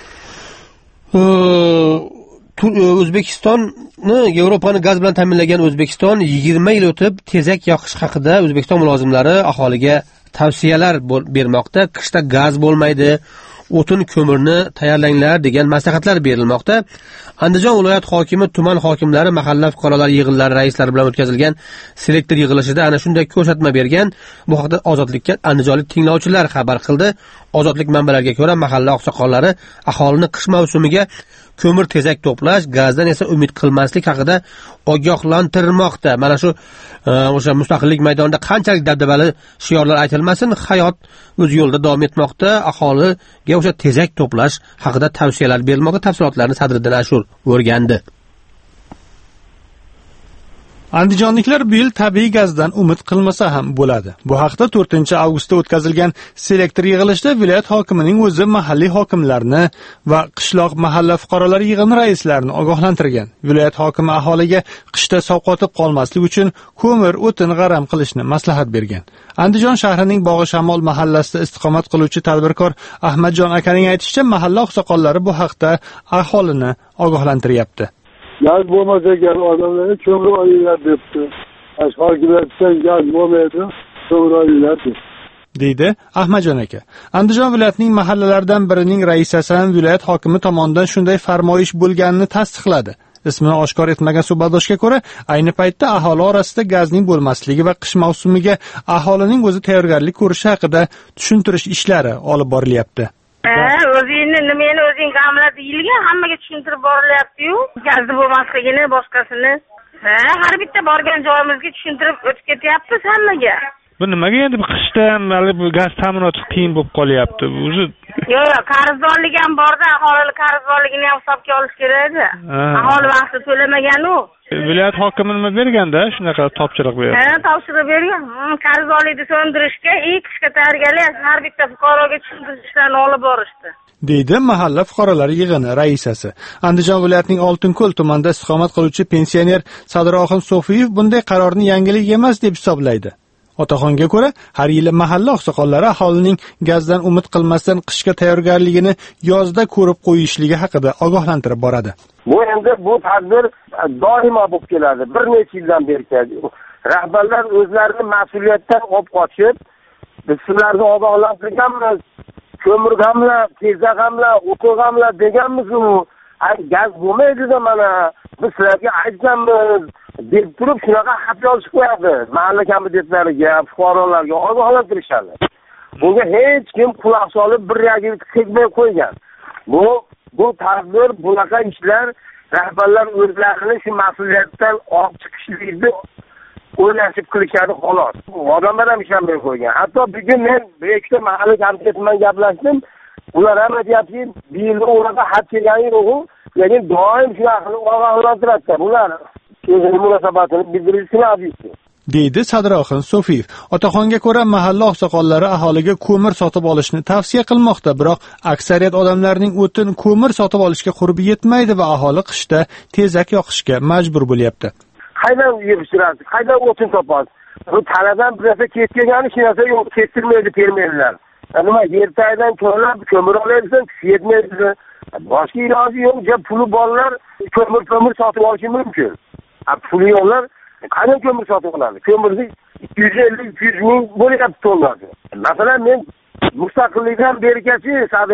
O'zbekistonni Yevropani gaz bilan ta'minlagan O'zbekiston 20 yil o'tib tezak yoqish haqida O'zbekiston mulozimlari aholiga tavsiyalar bermoqda. Qishda gaz bo'lmaydi, o'tin ko'mirni tayyorlanglar degan maslahatlar berilmoqda. Andijon viloyat hokimi, tuman hokimlari, mahalla fuqarolar yig'inlari raislari bilan o'tkazilgan selektor yig'ilishida ana shunday ko'rsatma bergan. Bu haqda Ozodlikka andijonlik tinglovchilar xabar qildi. Ozodlik manbalariga ko'ra, mahalla oqsoqollari aholini qish mavsumiga ko'mir tezak to'plash, gazdan esa umid qilmaslik haqida ogohlantirmoqda. Mana shu o'sha mustaqillik maydonida qanchalik dabdabali shiorlar aytilmasin, hayot o'z yo'lida davom etmoqda. Aholiga o'sha tezak to'plash haqida tavsiyalar berilmoqda. Tafsilotlarni Sadriddin Ashur o'rgandi. Andijonliklar bu yil tabiiy gazdan umid qilmasa ham bo'ladi. Bu haqda 4-avgustda o'tkazilgan selektor yig'ilishida viloyat hokimining o'zi mahalliy hokimlarni va qishloq mahalla fuqarolar yig'ini raislarini ogohlantirgan. Viloyat hokimi aholiga qishda sovqotib qolmaslik uchun ko'mir, o'tin g'aram qilishni maslahat bergan. Andijon shahrining Bog'i Shamol mahallasida istiqomat qiluvchi tadbirkor Ahmadjon akaning aytishicha, mahalla oqsoqollari bu haqda aholini ogohlantiryapti. Gaz bo'lmasa ekan odamlarga ko'mir olinglar debdi. Hokimiyatdan gaz bo'lmaydi, ko'mir olinglar deydi Ahmadjon aka. Andijon viloyatining mahallalaridan birining raisasi ham viloyat hokimi tomonidan shunday farmoyish bo'lganini tasdiqladi. Ismini oshkor etmagan suhbatdoshga ko'ra, ayni paytda aholi orasida gazning bo'lmasligi va qish mavsumiga aholining o'zi tayyorgarlik ko'rishi haqida tushuntirish ishlari olib borilyapti. O'zingni nimani o'zing g'amla deyilgan, hammaga tushuntirib borilyapti-yu, gazni bo'lmasligini, boshqasini. Har bitta borgan joyimizga tushuntirib o'tib ketyapmiz hammaga. Bu nimaga endi qishda bu gaz ta'minoti qiyin bo'lib qolyapti? O'zi yo'q, qarzdorlik ham borda, aholi qarzdorligini ham hisobga olish kerak edi. Aholi vaqtida to'lamagan-u. Viloyat hokimi nima berganda shunaqa topshiriq berdi? Topshiriq bergan. Qarzdorlikni so'ndirishga qishga tayyorgarlik har bitta fuqaroga tushuntirish ishlarini olib borishdi. Deydi mahalla fuqarolar yig'ini raisasi. Andijon viloyatining Oltinko'l tumanida istiqomat qiluvchi pensioner Sadiroxon Sofiyev bunday qarorni yangilik emas deb hisoblaydi. Otaxonga ko'ra, har yili mahalla oqsoqollari aholining gazdan umid qilmasdan qishga tayyorgarligini yozda ko'rib qo'yishligi haqida ogohlantirib boradi. Bu endi bu tadbir doimo bo'lib keladi. Bir necha yildan beri keladi. Rahbarlar o'zlarini mas'uliyatdan olib qochib, biz sizlarni ogohlantirganmiz. Ko'mirgamlar, tezag'amlar, o'qigamlar deganmiz-ku. Gaz bo'lmaydi-da mana biz sizlarga aytganmiz deb turib shunaqa xat yozib qo'yadi. Mahalla komitetlariga, fuqarolarga ogohlantirishadi. Bunga hech kim quloq solib bir reagiya tegmay qo'ygan. Bu tadbir, bunaqa ishlar rahbarlar o'zlarini shu mas'uliyatdan olib chiqishlikni o'ylashib qilishadi xolos. Odamlar ham ishonmay qo'ygan. Hatto bugun men bir ikkita mahalla komiteti bilan gaplashdim. Ular ham aytyapti, bu yilda unaqa xat kelgani yo'q, lekin doim shunaqa qilib ogohlantiradi. Bular o'zining munosabatini bildirishi lozim. Deydi Sadiroxon Sofiyev. Otaxonga ko'ra, mahalla oqsoqollari aholiga ko'mir sotib olishni tavsiya qilmoqda, biroq aksariyat odamlarning o'tin ko'mir sotib olishga qurbi yetmaydi va aholi qishda tezak yoqishga majbur bo'lyapti. Qaydan yig'ishtirasiz? Qaydan o'tin topasiz? Bu taladan bir narsa ketgani, hech narsa yo'q, ketirmaydi fermerlar. Nima yertaydan ko'mir olaysan, yetmaydi. Boshqa iloji yo'q, puli borlar ko'mir sotib olishi mumkin. Puli yo'qlar qanday ko'mir sotib oladi? Ko'mirni 250-300 ming bo'lyapti to'ladi. Masalan, men mustaqillikdan berigacha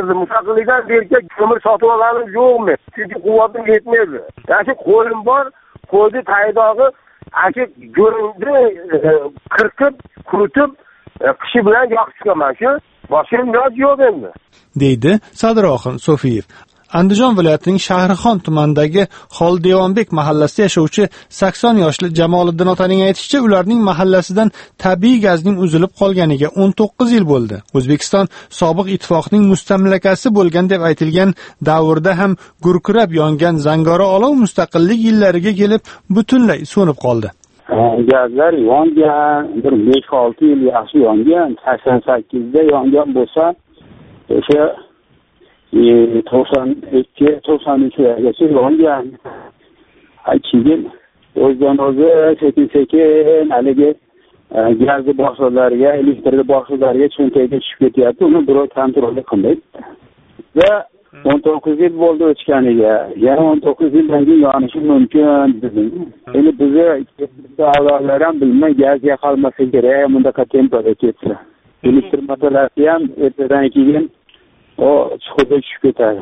ko'mir sotib olganim yo'qmi? Chunki quvvatim yetmaydi. Yoki qo'lim bor, qo'ydi taydog'i, go'ringni qirqib, quritib, qishi bilan yoqib chiqaman shu. Boshqa iloji yo'q endi. Deydi Sadiroxon Sofiyev. Andijon viloyatining Shahrixon tumanidagi Xoldevonbek mahallasida yashovchi 80 yoshli Jamoliddin otaning aytishicha, ularning mahallasidan tabiiy gazning uzilib qolganiga 19 yil bo'ldi. O'zbekiston sobiq ittifoqning mustamlakasi bo'lgan deb aytilgan davrda ham gurkirab yongan zangori olov mustaqillik yillariga kelib butunlay so'nib qoldi. Gazlar yongan, bir 5-6 yil yaxshi yongan, 88da yongan bo'lsa, o'sha 92-93gacha yongan. Keyin o'zidan o'zi sekin haligi gazni boshlovlariga, elektrni boshlovlariga cho'ntagiga tushib ketyapti. Uni birov kontrol qilmaydi. Va 19 yil bo'ldi o'chganiga. Yana 19 yildan keyin yonishi mumkin dedim. Endi bizni avvallar ham bilmay gaz yoqolmasa kerak, bundaqa tempoda ketsa. Elektr masalasi ham ertadan keyin chuqurga tushib ketadi.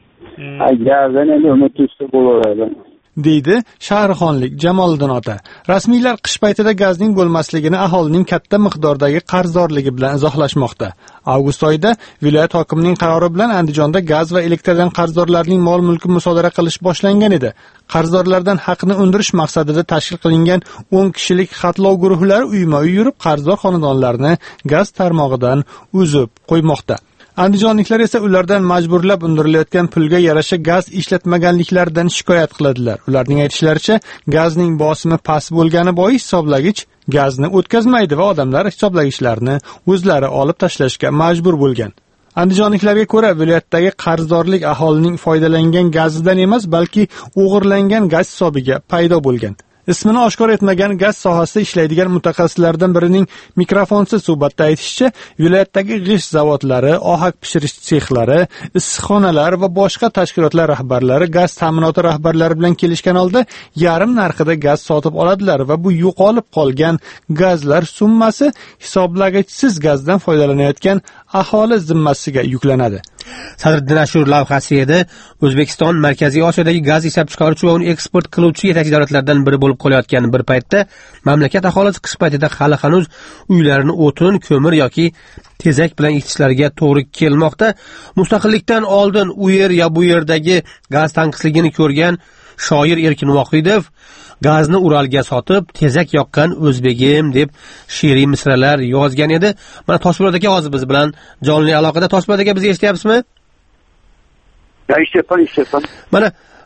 Gazdan endi umid tutsa bo'laveradi. Deydi Shahrixonlik Jamoliddin ota. Rasmiylar qish paytida gazning bo'lmasligini aholining katta miqdordagi qarzdorligi bilan izohlashmoqda. Avgust oyida viloyat hokimining qarori bilan Andijonda gaz va elektrdan qarzdorlarning mol-mulki musodara qilish boshlangan edi. Qarzdorlardan haqni undirish maqsadida tashkil qilingan 10 kishilik xatlov guruhlari uyma-uy yurib qarzdor xonadonlarni gaz tarmog'idan uzib qo'ymoqda. Andijonliklar esa ulardan majburlab undirilayotgan pulga yarasha gaz ishlatmaganliklaridan shikoyat qiladilar. Ularning aytishlaricha, gazning bosimi past bo'lgani bois hisoblagich gazni o'tkazmaydi va odamlar hisoblagichlarni o'zlari olib tashlashga majbur bo'lgan. Andijonliklarga ko'ra, viloyatdagi qarzdorlik aholining foydalangan gazidan emas, balki o'g'irlangan gaz hisobiga paydo bo'lgan. Ismini oshkor etmagan gaz sohasida ishlaydigan mutaxassislardan birining mikrofonsiz suhbatda aytishicha, viloyatdagi g'isht zavodlari, ohak pishirish sexlari, issiqxonalar va boshqa tashkilotlar rahbarlari gaz ta'minoti rahbarlari bilan kelishgan holda yarim narxida gaz sotib oladilar va bu yo'qolib qolgan gazlar summasi hisoblagichsiz gazdan foydalanayotgan aholi zimmasiga yuklanadi. Sadriddin Ashur lavhasi edi. O'zbekiston Markaziy Osiyodagi gaz ishlab chiqaruvchi va uni eksport qiluvchi yetakchi davlatlardan biri bo'lib qolayotgan bir paytda mamlakat aholisi qish paytida hali hanuz uylarini o'tin, ko'mir yoki tezak bilan isitishlariga to'g'ri kelmoqda. Mustaqillikdan oldin u yer ya bu yerdagi gaz tanqisligini ko'rgan shoir Erkin Vohidov gazni Uralga sotib, tezak yoqqan o'zbegim deb she'riy misralar yozgan edi. Mana Toshpo'lat aka hozir biz bilan jonli aloqada. Toshpo'lat aka, bizni eshityapsizmi? Eshityapman. Mana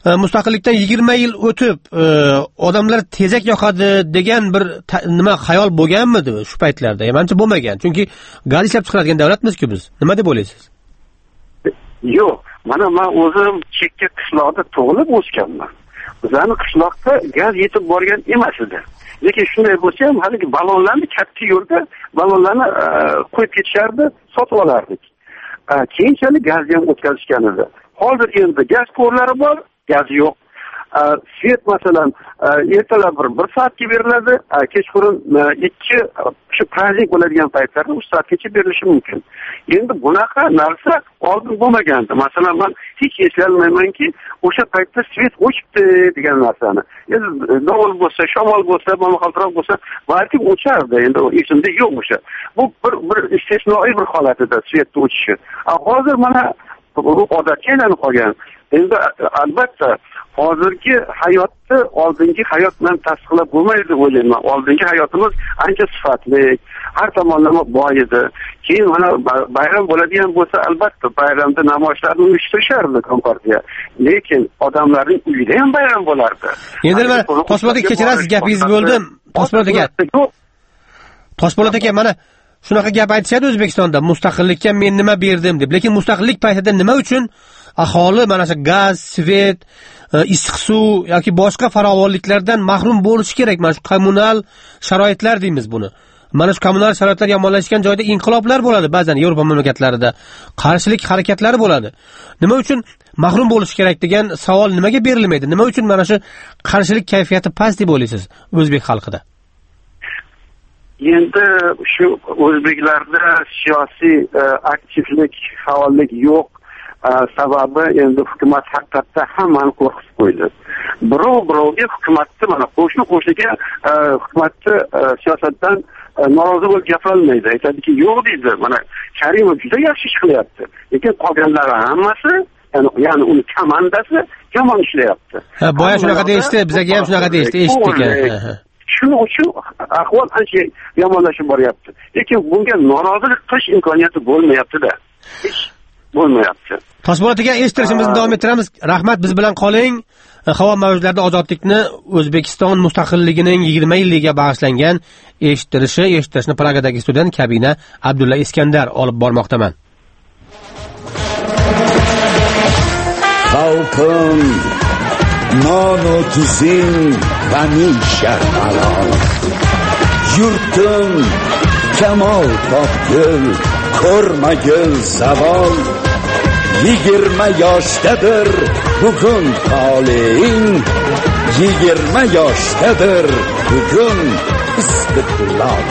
mustaqillikdan 20 yil o'tib odamlar tezak yoqadi degan bir nima xayol bo'lganmidi shu paytlarda? Menimcha bo'lmagan. Chunki gaz ishlab chiqaradigan davlatmiz-ku biz. Nima deb o'ylaysiz? Yo'q, men o'zim chekka qishloqda tug'ilib o'sganman. Bizlarning qishloqda gaz yetib borgan emas edi. Lekin shunday bo'lsa ham, haligi ballonlarni katta yo'lda ballonlarni qo'yib ketishardi, sotib olardik. Keyinchalik gazni ham o'tkazishgan edi. Hozir endi gaz ko'rlari bor, gaz yo'q. Svet masalan ertalab bir soatga beriladi, kechqurun 2 shu praznik bo'ladigan paytlarda 3 soatgacha berilishi mumkin. Endi bunaqa narsa oldin bo'lmagandi. Masalan, men hech eslolmaymanki, o'sha paytda svet o'chibdi degan narsani. Endi dovul bo'lsa, shamol bo'lsa, momaqaltiroq bo'lsa, balki o'chardi. Endi esimda yo'q o'sha. Bu bir istisnoiy bir holat edi svetni o'chishi. Hozir mana bu odatga aylanib qolgan. Endi albatta hozirgi hayotni oldingi hayot bilan tasdiqlab bo'lmaydi deb o'ylayman. Oldingi hayotimiz ancha sifatli, har tomonlama boy edi. Keyin mana bayram bo'ladigan bo'lsa, albatta bayramda namoyishlarni uyushtirishardi kompartiya. Lekin odamlarning uyida ham bayram bo'lardi. Endi nima, Toshpo'lat aka, kechirasiz, gapingizni bo'ldim. Toshpo'lat aka, mana shunaqa gap aytishadi O'zbekistonda, mustaqillikka men nima berdim deb. Lekin mustaqillik paytida nima uchun aholi mana shu gaz, svet, issiq suv yoki boshqa farovonliklardan mahrum bo'lishi kerak? Mana shu kommunal sharoitlar deymiz buni. Mana shu kommunal sharoitlar yomonlashgan joyda inqiloblar bo'ladi, ba'zan Yevropa mamlakatlarida qarshilik harakatlari bo'ladi. Nima uchun mahrum bo'lish kerak degan savol nimaga berilmaydi? Nima uchun mana shu qarshilik kayfiyati past deb o'ylaysiz o'zbek xalqida? Endi shu o'zbeklarda siyosiy aktivlik, faollik yo'q. Sababi endi hukumat haqiqatda hammani qo'rqitib qo'ydi. Birovga hukumatni, mana qo'shniga hukumatni siyosatdan norozi bo'lib gapirolmaydi. Aytadiki, yo'q deydi. Mana Karimov juda yaxshi ish qilyapti. Lekin qolganlari hammasi, ya'ni uni komandasi yomon ishlayapti. Boya shunaqa deyishdi, bizga ham shunaqa deyishdi, eshitdik. Shuning uchun ahvol ancha yomonlashib boryapti. Lekin bunga norozilik qilish imkoniyati bo'lmayapti-da. Hech bo'lmayapti. Toshpo'lat aka, eshittirishimizni davom ettiramiz. Rahmat, biz bilan qoling. Havo mavjlarida ozodlikni O'zbekiston mustaqilligining 20 yilligiga bag'ishlangan eshittirishni Pragadagi studiyadan kabina Abdulla Iskandar olib bormoqdaman. Xalqim non و tuzing hamisha halol. Yurtim kamol topgil, ko'rmagil zavol. 20 yoshdadir bugun toleing, 20 yoshdadir bugun istiqlol.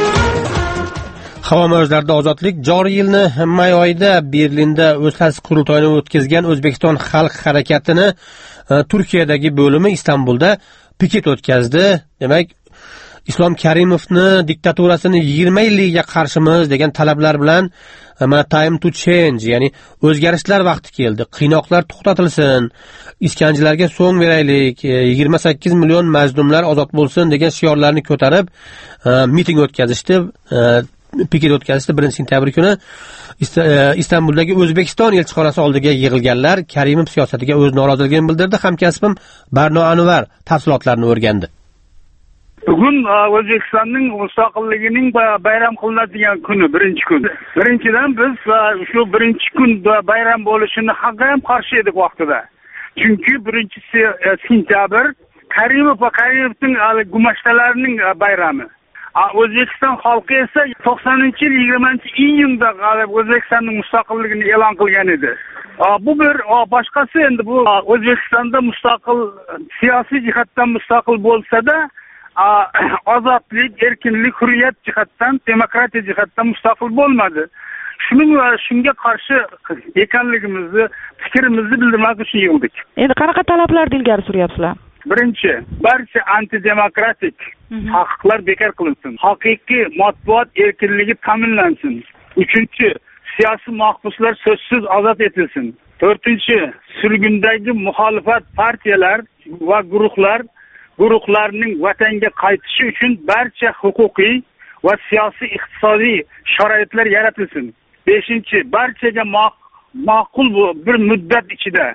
Havo mavjlarida ozodlik joriy yilni may oyida Berlinda o'z ta'sis qurultoyini o'tkazgan O'zbekiston xalq harakatini Turkiyadagi bo'limi Istanbulda piket o'tkazdi. Demak, Islom Karimovni diktaturasini 20 yilligiga qarshimiz degan talablar bilan mana time to change, ya'ni o'zgarishlar vaqti keldi. Qiynoqlar to'xtatilsin, iskanjalarga so'ng beraylik, 28 million mazlumlar ozod bo'lsin degan shiorlarni ko'tarib miting o'tkazishdi. Piket o'tkazishdi 1-sentyabr kuni Istanbuldagi O'zbekiston elchixonasi oldiga yig'ilganlar Karimov siyosatiga o'z noroziligini bildirdi. Hamkasbim Barno Anvar tafsilotlarni o'rgandi. Bugun O'zbekistonning mustaqilligining bayram qilinadigan kuni, birinchi kun. Birinchidan biz shu birinchi kun bayram bo'lishini ham qarshi edik vaqtida. Chunki 1-sentyabr Karimov va Karimovning gumashtalarining bayrami. O'zbekiston xalqi esa 90-yil 20-iyunda O'zbekistonning mustaqilligini e'lon qilgan edi. Bu bir boshqasi, endi bu O'zbekistonda mustaqil, siyosiy jihatdan mustaqil bo'lsa-da, ozodlik, erkinlik, hurriyat jihatdan, demokratiya jihatdan mustaqil bo'lmadi. Shunga qarshi ekanligimizni, fikrimizni bildirmoq uchun yig'ildik. Endi qanaqa talablarni ilgari suryapsizlar? Birinchi, barcha antidemokratik huquqlar bekor qilinsin. Haqiqiy matbuot erkinligi ta'minlansin. Uchinchi, siyosiy mahbuslar so'zsiz ozod etilsin. To'rtinchi, surgundagi muxolifat partiyalar va guruhlarning vatanga qaytishi uchun barcha huquqiy va siyosiy iqtisodiy sharoitlar yaratilsin. Beshinchi, barchaga ma'qul bir muddat ichida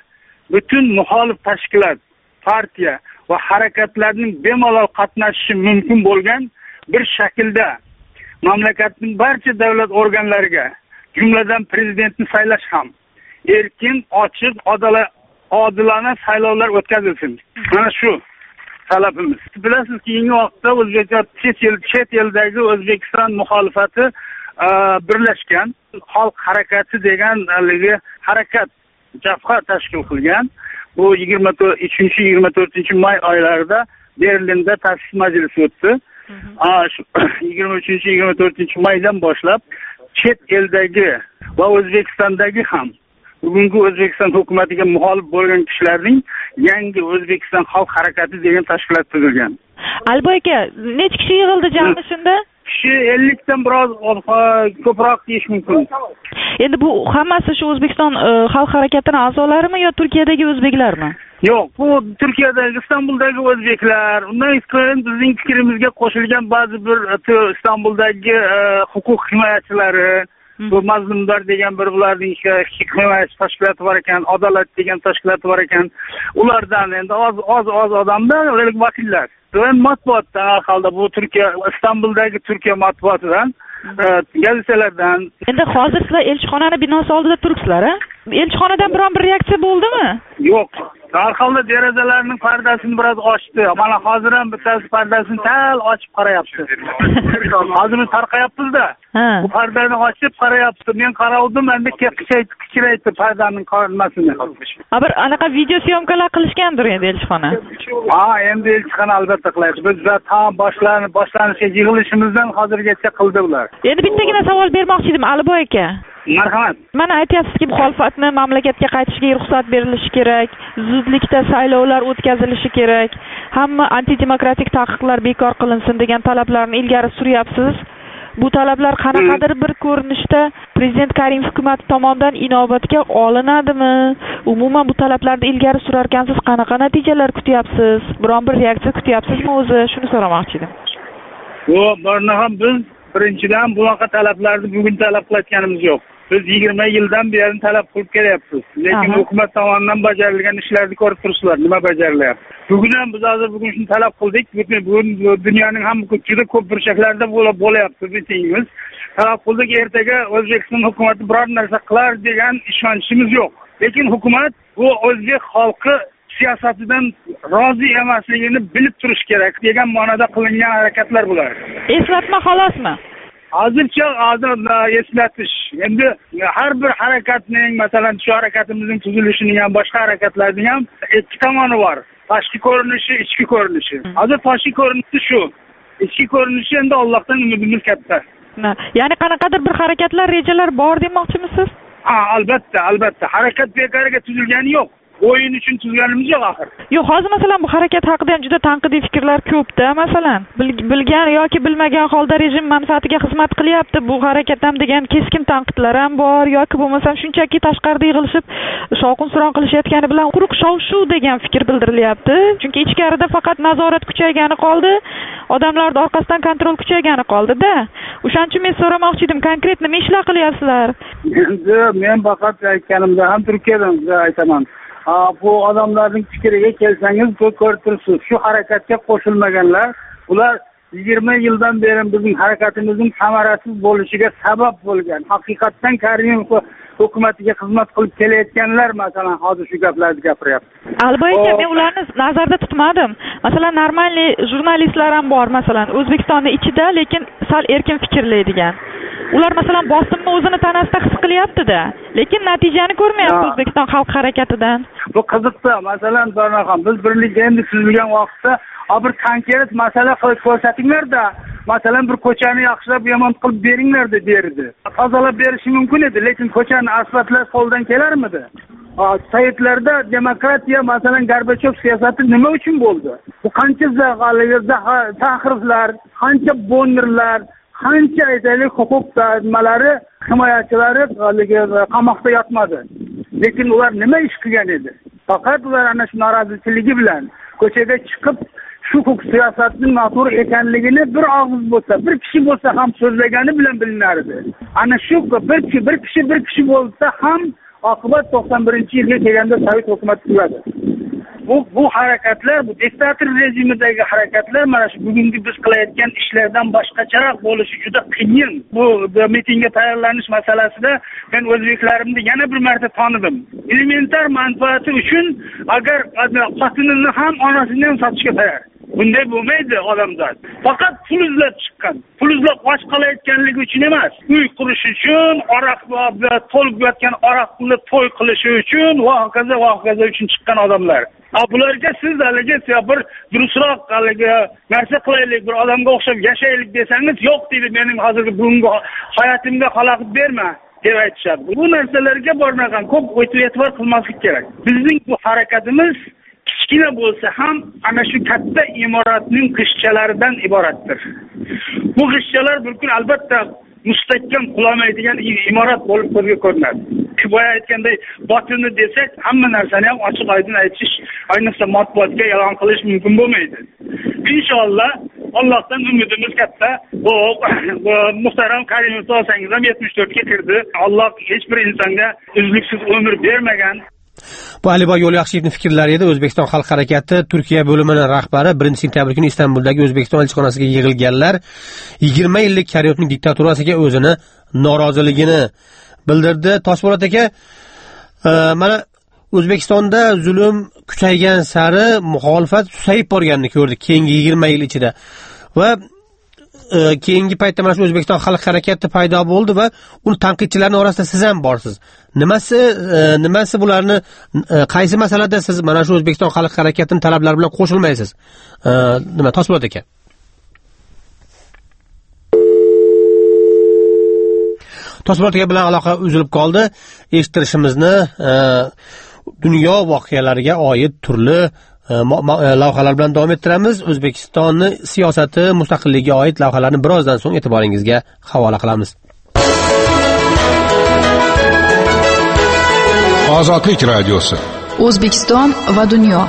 butun muxolif tashkilot, partiya va harakatlarning bemalol qatnashishi mumkin bo'lgan bir shaklda mamlakatning barcha davlat organlariga, jumladan prezidentni saylash ham erkin, ochiq, odilona saylovlar o'tkazilsin. Mana shu talabimiz. Bilasiz, keyingi vaqtda chet eldagi O'zbekiston muxolifati birlashgan xalq harakati degan harakat jabha tashkil qilgan. Bu 23-24 may oylarida Berlinda ta'sis majlisi o'tdi. 23-24 maydan boshlab chet eldagi va O'zbekistondagi ham bugungi O'zbekiston hukumatiga muxolif bo'lgan kishilarning yangi O'zbekiston xalq harakati degan tashkilot tuzilgan. Alboy aka, necha kishi yig'ildi jami shunda? Kishi 50 dan biroz ko'proq deyish mumkin. Endi bu hammasi shu O'zbekiston xalq harakatining a'zolarimi yo Turkiyadagi o'zbeklarmi? Yo'q, bu Turkiyadagi, Istanbuldagi o'zbeklar, undan keyin bizning fikrimizga qo'shilgan ba'zi bir Istanbuldagi huquq himoyachilari, bu mazlumlar degan bir ularning himoyachi tashkiloti bor ekan, adolat degan tashkiloti bor ekan. Ulardan endi oz odamlar, ularning vakillar. Doim matbuotdan har holda bu Turkiya, Istanbuldagi Turkiya matbuotidan, gazetalardan. Endi hozir sizlar elchixonani binosi oldida turibsizlar, a? Elchixonadan biron bir reaksiya bo'ldimi? Yo'q. Har holda derazalarning pardasini biroz ochdi. Mana hozir ham bittasi pardasini tal ochib qarayapti. Hozir tarqayapmiz-da. Bu pardani ochib qarayapti. Men qaravdim, endi kichraydi pardaning ko'rinmasini. Bir anaqa video syomkalar qilishgandir endi elchixona. Endi elchixona albatta qiladi. Biz tam boshlanishiga yig'ilishimizdan hozirgacha qildi ular. Endi bittagina savol bermoqchi edim, Aliboy aka. Marhamat. Mana aytyapsizki, muxolifatni mamlakatga qaytishiga ruxsat berilishi kerak, zudlikda saylovlar o'tkazilishi kerak, hamma antidemokratik taqiqlar bekor qilinsin degan talablarni ilgari suryapsiz. Bu talablar qanaqadir bir ko'rinishda Prezident Karimov hukumati tomonidan inobatga olinadimi? Umuman bu talablarni ilgari surarkansiz qanaqa natijalar kutyapsiz? Biron bir reaksiya kutyapsizmi o'zi? Shuni so'ramoqchi edim. Ham biz birinchidan bunaqa talablarni bugun talab qilayotganimiz yo'q. Biz 20 yildan beri talab qilib kelyapmiz. Lekin hukumat tomonidan bajarilgan ishlarni ko'rib turibsizlar, nima bajarilyapti. Bugun ham biz hozir shuni talab qildik. Bugun dunyoning ham juda ko'p burchaklarida bo'layapti mitingimiz. Talab qildik, ertaga O'zbekiston hukumati biror narsa qilar degan ishonchimiz yo'q. Lekin hukumat bu o'zbek xalqi siyosatidan rozi emasligini bilib turish kerak degan ma'noda qilingan harakatlar bular. Eslatma xolosmi? Hozircha eslatish. Endi har bir harakatning, masalan, shu harakatimizning tuzilishining ham boshqa harakatlarning ham ikki tomoni bor. Tashqi ko'rinishi, ichki ko'rinishi. Hozir tashqi ko'rinishi shu. Ichki ko'rinishi endi Allohdan umidimiz katta. Ya'ni qanaqadir bir harakatlar, rejalar bor demoqchimisiz? Albatta. Harakat bekoriga tuzilgani yo'q. O'yin uchun tuzganimiz yo'q axir. Yo'q, hozir masalan bu harakat haqida juda tanqidiy fikrlar ko'pda, masalan, bilgan yoki bilmagan holda rejim manfaatiga xizmat qilyapti bu harakat ham degan keskin tanqidlar ham bor, yoki bo'lmasam shunchaki tashqarida yig'ilishib shovqin-suron qilishayotgani bilan quruq shov-shuv degan fikr bildirilyapti. Chunki ichkarida faqat nazorat kuchaygani qoldi, odamlarning orqasidan kontrol kuchaygani qoldi-da. O'shaning uchun men so'ramoqchi edim, konkret nima ishlar qilyapsizlar? Endi men faqat aytganimda ham Turkiyadan aytaman. Bu odamlarning fikriga kelsangiz, ko'rib turibsiz. Shu harakatga qo'shilmaganlar, ular 20 yildan beri bizning harakatimizning samarasiz bo'lishiga sabab bo'lgan. Haqiqatan Karimov hukumatiga xizmat qilib kelayotganlar, masalan, hozir shu gaplarni gapiryapti. Albatta, men ularni nazarda tutmadim. Masalan, normalniy jurnalistlar ham bor, masalan, O'zbekistonning ichida, lekin sal erkin fikrlaydigan. Ular masalan bosimni o'zini tanasida his qilyapti-da, lekin natijani ko'rmayapti O'zbekiston xalq harakatidan. Bu qiziqda, masalan, Barnoqam, biz birlikda endi tuzilgan vaqtda bir konkret masala qilib ko'rsatinglar-da, masalan, bir ko'chani yaxshilab yomon qilib beringlar-da derdi. Tozalab berishi mumkin edi, lekin ko'chani asfaltlash qo'ldan kelarmidi? Saytlarda demokratiya, masalan, Gorbachov siyosati nima uchun bo'ldi? Bu qancha tahriflar, qancha bonnerlar, qancha aytaylik huquq nimalari, himoyachilari qamoqda yotmadi. Lekin ular nima ish qilgan edi? Faqat ular ana shu noroziligi bilan ko'chaga chiqib shu huquq siyosatining noto'g'ri ekanligini bir og'iz bo'lsa, bir kishi ham so'zlagani bilan bilinar edi. Ana shu bir kishi bo'lsa ham oqibat 91-yilga kelganda sovet hukumati tugadi. Bu harakatlar, bu diktator rejimidagi harakatlar mana shu bugungi biz qilayotgan ishlardan boshqacharoq bo'lishi juda qiyin. Bu mitingga tayyorlanish masalasida men o'zbeklarimni yana bir marta tanidim. Elementar manfaati uchun agar xotinini ham onasini ham sotishga tayyor. Bunday bo'lmaydi odamzod. Faqat pul izlab chiqqan. Pul izlab och qolayotganligi uchun emas, uy qurish uchun, aroq va to'lib yotgan aroq pulni to'y qilishi uchun va hokazo uchun chiqqan odamlar. Bularga siz haligi bir durustroq haligi narsa qilaylik, bir odamga o'xshab yashaylik desangiz, yo'q deydi, mening hozirgi bugungi hayotimga xalaqit berma deb aytishadi. Bu narsalarga bormagan ko'p e'tibor qilmaslik kerak. Bizning bu harakatimiz kichkina bo'lsa ham ana shu katta imoratning qishchalaridan iboratdir. Bu qishchalar bir kun albatta mustahkam qulamaydigan imorat bo'lib ko'zga ko'rinadi. Boya aytganday botinni desak, hamma narsani ham ochiq oydin aytish, ayniqsa matbuotga e'lon qilish mumkin bo'lmaydi. Inshaalloh Allohdan umidimiz katta. Bu muhtaram Karimov olsangiz ham 74 ga kirdi. Alloh hech bir insonga uzluksiz umr bermagan. Bu Aliboy Yo'lyaxshiyevning fikrlari edi. O'zbekiston xalq harakati Turkiya bo'limining rahbari 1-sentyabr kuni Istanbuldagi O'zbekiston elchixonasiga yig'ilganlar 20 yillik Karimovning diktaturasiga o'zini noroziligini bildirdi. Toshpo'lat aka, mana O'zbekistonda zulm kuchaygan sari muxolifat susayib borganini ko'rdik keyingi 20 yil ichida. Va keyingi paytda mana shu O'zbekiston xalq harakati paydo bo'ldi va uni tanqidchilarning orasida siz ham borsiz. Nimasi bularni qaysi masalada siz mana shu O'zbekiston xalq harakatining talablari bilan qo'shilmaysiz? Nima Toshpo'lat aka? Toshpo'lat aka bilan aloqa uzilib qoldi. Eshittirishimizni dunyo voqealariga oid turli lavhalar bilan davom ettiramiz. O'zbekistonning siyosati, mustaqilligiga oid lavhalarni birozdan so'ng e'tiboringizga havola qilamiz. Ozodlik radiosi. O'zbekiston va dunyo.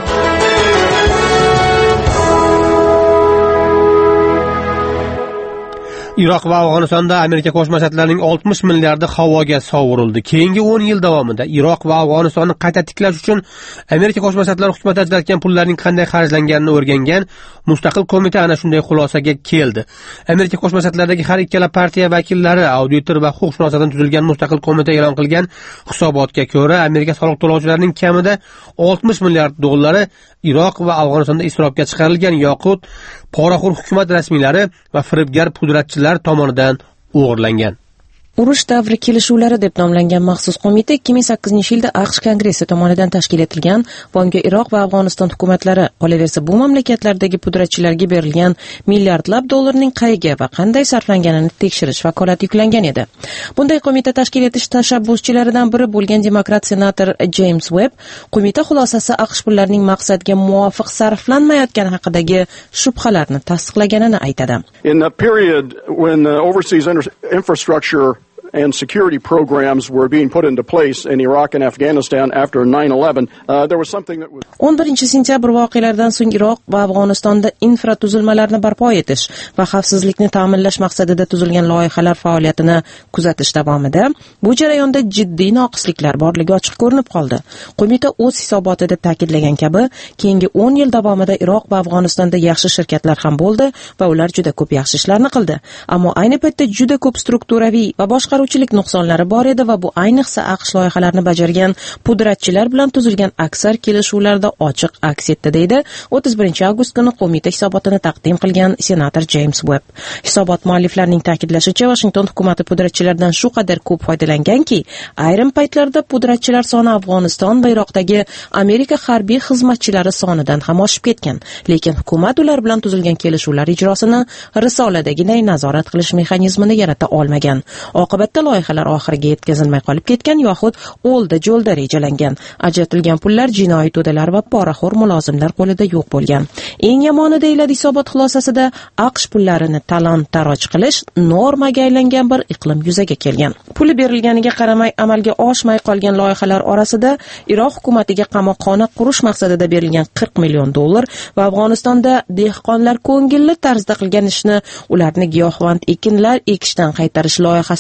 Iroq va Afg'onistonda Amerika Qo'shma Shtatlarining 60 milliardi havoga sovurildi. Keyingi 10 yil davomida Iroq va Afg'onistonni qayta tiklash uchun Amerika Qo'shma Shtatlari hukumati ajratgan pullarning qanday xarjlanganini o'rgangan mustaqil qo'mita ana shunday xulosaga keldi. Amerika Qo'shma Shtlaridagi har ikkala partiya vakillari, auditor va huquqshunoslardan tuzilgan mustaqil qo'mita e'lon qilgan hisobotga ko'ra, Amerika soliq to'lovchilarining kamida 60 milliard dollari Iroq va Afg'onistonda isrofga chiqarilgan yoxud poraxo'r hukumat rasmiylari va firibgar pudratchilar tomonidan o'g'irlangan. Urush davri kelishuvlari deb nomlangan maxsus qo'mita 2008-yilda AQSh Kongressi tomonidan tashkil etilgan va unga Iroq va Afg'oniston hukumatlari, qolaversa bu mamlakatlardagi pudratchilarga berilgan milliardlab dollarning qayerga va qanday sarflanganini tekshirish vakolati yuklangan edi. Bunday qo'mita tashkil etish tashabbuschilaridan biri bo'lgan demokrat senator James Webb qo'mita xulosasi AQSh pullarining maqsadga muvofiq sarflanmayotgani haqidagi shubhalarni tasdiqlaganini aytadi. In the period when overseas infrastructure and security programs were being put into place in Iraq and Afghanistan after 9/11, there was something that was 11-sentyabr voqealaridan so'ng Iroq va Afg'onistonda infratuzilmalarni barpo etish va xavfsizlikni ta'minlash maqsadida tuzilgan loyihalar faoliyatini kuzatish davomida bu jarayonda jiddiy noqisliklar borligi ochiq ko'rinib qoldi. Qo'mita o'z hisobotida ta'kidlagan kabi, keyingi 10 yil davomida Iroq va Afg'onistonda yaxshi shirkatlar ham bo'ldi va ular juda ko'p yaxshi ishlarni qildi. Ammo ayni paytda juda ko'p strukturaviy va boshqaruvchilik nuqsonlari bor edi va bu ayniqsa AQSh loyihalarini bajargan pudratchilar bilan tuzilgan aksar kelishuvlarda ochiq aks etdi, deydi 31-avgust kuni qo'mita hisobotini taqdim qilgan senator James Webb. Hisobot mualliflarining ta'kidlashicha, Washington hukumati pudratchilardan shu qadar ko'p foydalanganki, ayrim paytlarda pudratchilar soni Afg'oniston va Iroqdagi Amerika harbiy xizmatchilari sonidan ham oshib ketgan. Lekin hukumat ular bilan tuzilgan kelishuvlar ijrosini risoladagiday nazorat qilish mexanizmini yarata olmagan. Oqibatda loyihalar oxiriga yetkazilmay qolib ketgan yoxud o'lda-jo'lda rejalangan. Ajratilgan pullar jinoiy to'dalar va poraxo'r mulozimlar qo'lida yo'q bo'lgan. Eng yomoni, deyiladi hisobot xulosasida, AQSh pullarini talon-taroj qilish normaga aylangan bir iqlim yuzaga kelgan. Puli berilganiga qaramay amalga oshmay qolgan loyihalar orasida Iroq hukumatiga qamoqxona qurish maqsadida berilgan 40 million dollar va Afg'onistonda dehqonlar ko'ngilli tarzda qilgan ishni ularni giyohvand ekinlar ekishdan qaytarish loyihasi niqobi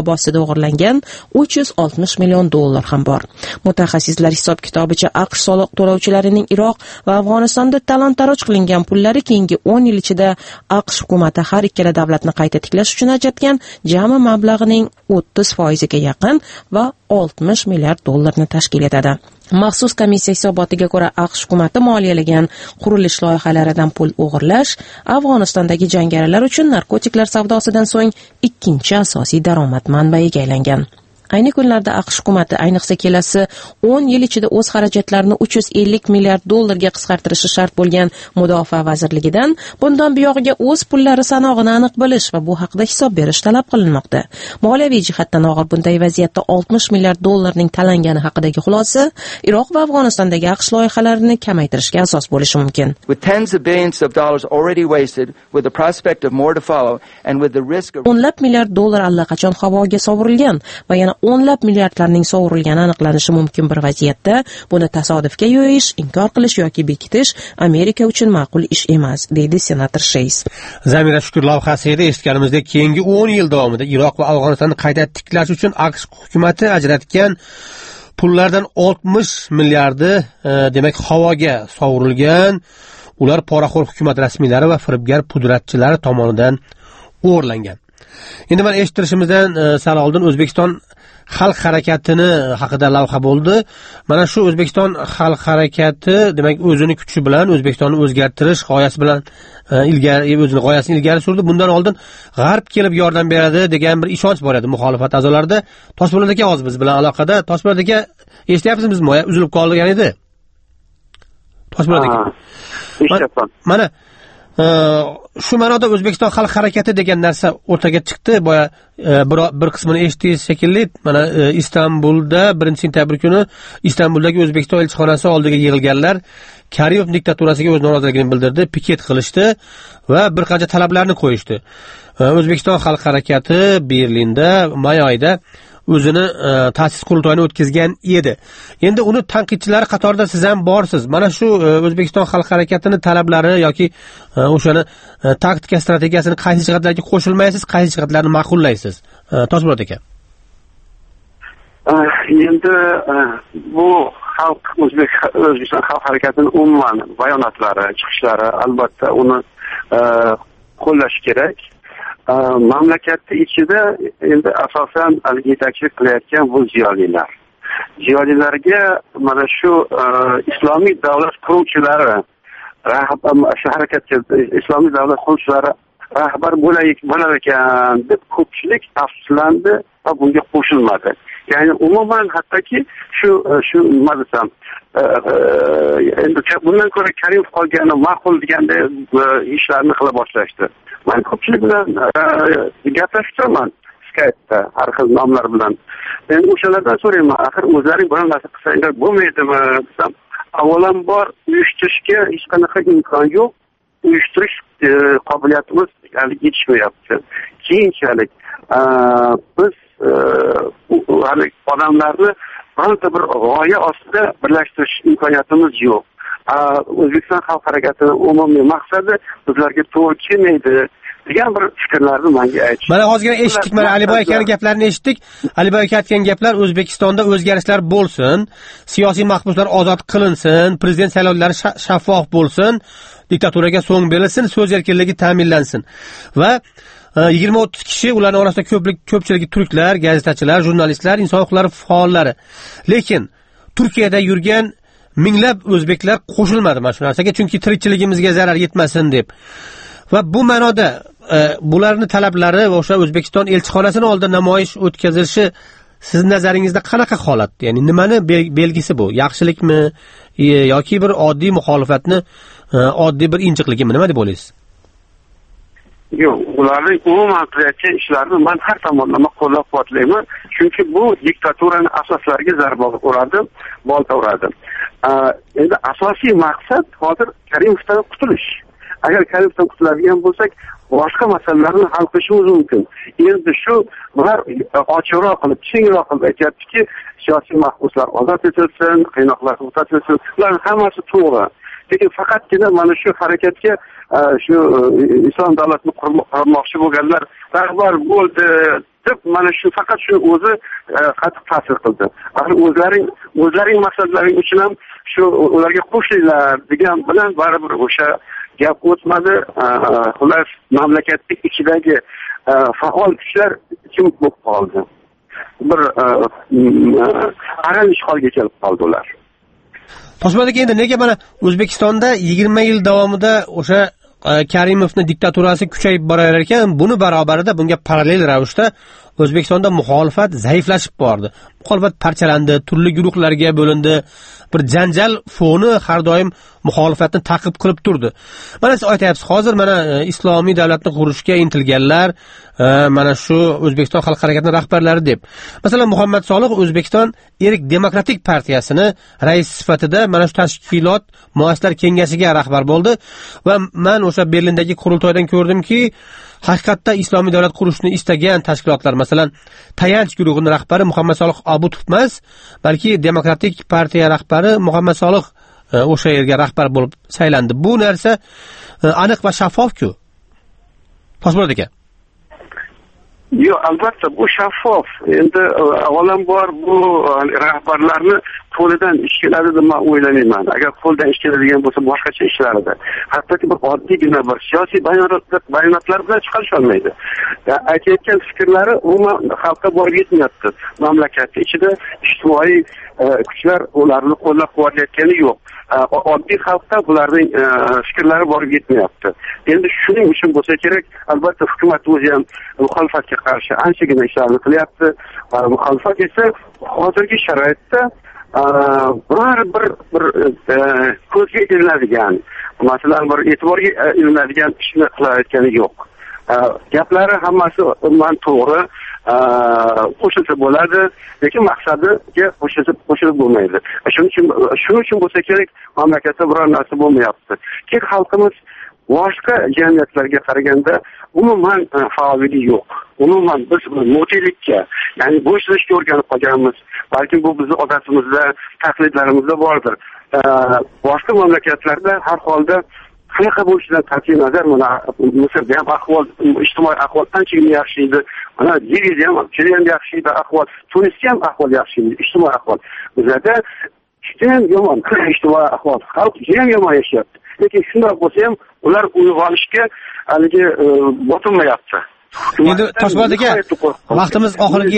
bosida o'g'irlangan $360 million ham bor. Mutaxassislar hisob-kitobicha AQSh soliq to'lovchilarining Iroq va Afg'onistonda talon-taroj qilingan pullari keyingi 10 yil ichida AQSh hukumati har ikkala davlatni qayta tiklash uchun ajratgan jami mablag'ining 30% ga yaqin va $60 milliard tashkil etadi. Maxsus komissiya hisobotiga ko'ra, AQSh hukumati moliyalagan qurilish loyihalaridan pul o'g'irlash Afg'onistondagi jangarilar uchun narkotiklar savdosidan so'ng ikkinchi asosiy daromad manbaiga aylangan. Ayni kunlarda AQSh hukumati ayniqsa kelasi 10 yil ichida o'z xarajatlarini $350 milliard ga qisqartirishi shart bo'lgan Mudofaa vazirligidan bundan buyog'iga o'z pullari sanog'ini aniq bilish va bu haqda hisob berish talab qilinmoqda. Moliyaviy jihatdan og'ir bunday vaziyatda $60 milliard ning talangani haqidagi xulosa Iroq va Afg'onistondagi AQSh loyihalarini kamaytirishga asos bo'lishi mumkin. With tens of billions of dollars already wasted, with the prospect of more to follow, and with the risk of $10 milliard allaqachon havoga sovurilgan va yana o'nlab milliardlarning sovurilgani aniqlanishi mumkin bir vaziyatda buni tasodifga yo'yish, inkor qilish yoki bekitish Amerika uchun ma'qul ish emas, deydi senator Sheys. Zamira Shukur lavhasida eshitganimizdek, keyingi 10 yil davomida Iroq va Afg'onistonni qayta tiklash uchun AQSh hukumati ajratgan pullardan 60 milliardi demak havoga sovurilgan. Ular poraxo'r hukumat rasmiylari va firibgar pudratchilar tomonidan o'g'irlangan. Endi mana eshittirishimizdan sal oldin O'zbekiston xalq harakatini haqida lavha bo'ldi. Mana shu O'zbekiston xalq harakati demak o'zini kuchi bilan O'zbekistonni o'zgartirish g'oyasi bilan o'zini g'oyasini ilgari surdi. Bundan oldin G'arb kelib yordam beradi degan bir ishonch bor edi muxolifat a'zolarida. Toshpo'lat aka hozir biz bilan aloqada. Toshpo'lat aka, eshityapsizmi? Uzilib qolgan edi. Toshpo'lat aka. Eshityapman. Mana shu ma'noda O'zbekiston xalq harakati degan narsa o'rtaga chiqdi. Boya bir qismini eshitdingiz shekilli. Mana Istanbulda 1-sentyabr kuni Istanbuldagi O'zbekiston elchixonasi oldiga yig'ilganlar Karimov diktaturasiga o'z noroziligini bildirdi, piket qilishdi va bir qancha talablarni qo'yishdi. O'zbekiston xalq harakati Berlinda may oyida o'zini ta'sis qurultoyini o'tkazgan edi. Endi uni tanqidchilari qatorida siz ham borsiz. Mana shu O'zbekiston xalq harakatining talablari yoki o'shani taktika strategiyasini qaysi jihatlarga qo'shilmaysiz, qaysi jihatlarni ma'qullaysiz? Toshpo'lat aka. Endi bu O'zbekiston xalq harakatining umuman bayonotlari, chiqishlari albatta uni qo'llash kerak. Mamlakatning ichida endi asosan yetakchilik qilayotgan bu ziyolilar. Ziyolilarga mana shu islomiy davlat quruvchilari, shu harakatga islomiy davlat quruvchilari rahbar bo'lar ekan deb ko'pchilik afsuslandi va bunga qo'shilmadi. Ya'ni umuman hattoki shu nima desam, endi bundan ko'ra Karimov qolgani ma'qul deganda ishlarni qila boshlashdi. Men ko'pchilik bilan gaplashibman Skype'da har xil nomlar bilan. Endi o'shalardan so'rayman, axir o'zlaring bir narsa qilsanglar bo'lmaydimi desam, avvalambor uyushtirishga hech qanaqa imkon yo'q. Uyushtirish qobiliyatimiz hali yetishmayapti. Keyinchalik biz hali odamlarni bironta bir g'oya ostida birlashtirish imkoniyatimiz yo'q. O'zbekiston xalq harakatining umumiy maqsadi bizlarga to'g'ri kelmaydi degan bir fikrlarni menga aytishdi. Mana hozirgina eshitdik, mana Aliboy akaning gaplarini eshitdik. Aliboy aka aytgan gaplar O'zbekistonda o'zgarishlar bo'lsin, siyosiy mahbuslar ozod qilinsin, prezident saylovlari shaffof bo'lsin, diktaturaga so'ng berilsin, so'z erkinligi ta'minlansin. Va 20-30 kishi, ularning orasida ko'pchiligi turklar, gazetachilar, jurnalistlar, inson huquqlari faollari. Lekin Turkiyada yurgan minglab o'zbeklar qo'shilmadi mana shu narsaga, chunki tirikchiligimizga zarar yetmasin deb. Va bu ma'noda bularning talablari va o'sha O'zbekiston elchixonasining oldida namoyish o'tkazilishi sizning nazaringizda qanaqa holat? Ya'ni nimani belgisi bu? Yaxshilikmi yoki bir oddiy muxolifatni oddiy bir injiqligimi? Nima deb o'ylaysiz? Yo'q, ularning umuman qilayotgan ishlarini men har tomonlama qo'llab-quvvatlayman, chunki bu diktaturaning asoslariga zarba uradi, bolta uradi. Endi asosiy maqsad hozir Karimovdan qutulish. Agar Karimovdan qutuladigan bo'lsak, boshqa masalalarni hal qilishimiz mumkin. Endi shu bular ochiqroq qilib, chingroq qilib aytyaptiki, siyosiy mahbuslar ozod etilsin, qiynoqlar to'xtatilsin. Ularning hammasi to'g'ri. Lekin faqatgina mana shu harakatga shu islom davlatini qurmoqchi bo'lganlar rahbar bo'ldi deb mana shu faqat shu o'zi qattiq ta'sir qildi. O'zlaring maqsadlaring uchun ham shu ularga qo'shilinglar degan bilan baribir o'sha gap o'tmadi. Xullas mamlakatning ichidagi faol kuchlar kim bo'lib qoldi. Bir aralish holga kelib qoldi ular. Toshmadik, endi nega mana O'zbekistonda 20 yil davomida o'sha Karimovning diktaturasi kuchayib borar ekan, buni barobarida bunga parallel ravishda O'zbekistonda muxolifat zaiflashib bordi. Muxolifat parchalandi, turli guruhlarga bo'lindi. Bir janjal foni har doim muxolifatni ta'qib qilib turdi. Mana siz aytayapsiz, hozir mana islomiy davlatni qurishga intilganlar, mana shu O'zbekiston xalq harakatining rahbarlari deb. Masalan, Muhammad Solih O'zbekiston Erk demokratik partiyasini rais sifatida mana shu tashkilot muassislar kengashiga rahbar bo'ldi va men o'sha Berlindagi qurultoydan ko'rdimki, haqiqatda islomiy davlat qurishni istagan tashkilotlar, masalan, Tayanch guruhining rahbari Muhammad Solih Abutov emas, balki demokratik partiya rahbari Muhammad Solih o'sha yerga rahbar bo'lib saylandi. Bu narsa aniq va shaffof-ku. Toshmurod aka. Yo'q, albatta bu shaffof. Endi avvalambor bu rahbarlarni qo'lidan ish keladi deb men o'ylamayman. Agar qo'ldan ish keladigan bo'lsa boshqacha ishlardi. Hattoki bir oddiygina bir siyosiy bayonotlar bilan chiqarish olmaydi. Aytayotgan fikrlari umuman xalqqa borib yetmayapti. Mamlakat ichida ijtimoiy kuchlar ularni qo'llab-quvvatlayotgani yo'q. Oddiy xalqqa bularning fikrlari borib yetmayapti. Endi shuning uchun bo'lsa kerak, albatta hukumat o'zi ham muxolifatga qarshi anchagina ishlarni qilyapti. Muxolifat esa hozirgi sharoitda bir ko'zga ilinadigan, masalan bir e'tiborga ilinadigan ishni qilayotgani yo'q. Gaplari hammasi umuman to'g'ri, qo'shilsa bo'ladi, lekin maqsadiga qo'shilib bo'lmaydi. Shuning uchun bo'lsa kerak, mamlakatda biror narsa bo'lmayapti. Keyin xalqimiz boshqa jamiyatlarga qaraganda umuman faolligi yo'q. Umuman biz mo'tilikka, ya'ni bo'shashga o'rganib qolganmiz. Balki bu bizning odatimizda, taqlidlarimizda bordir. Boshqa mamlakatlarda har holda qanaqa bo'lishidan qat'iy nazar, mana Misrda ham ahvol, ijtimoiy ahvol anchagina yaxshi edi. Mana Liviyada ham yaxshi edi ahvol, Tunisda ham ahvol yaxshi edi, ijtimoiy ahvol. Bizda juda yomon ijtimoiy ahvol, xalq juda yomon yashayapti. Lekin shunday bo'lsa ham ular uyg'onishga haligi botinmayapti. Endi Toshmurod aka, vaqtimiz oxiriga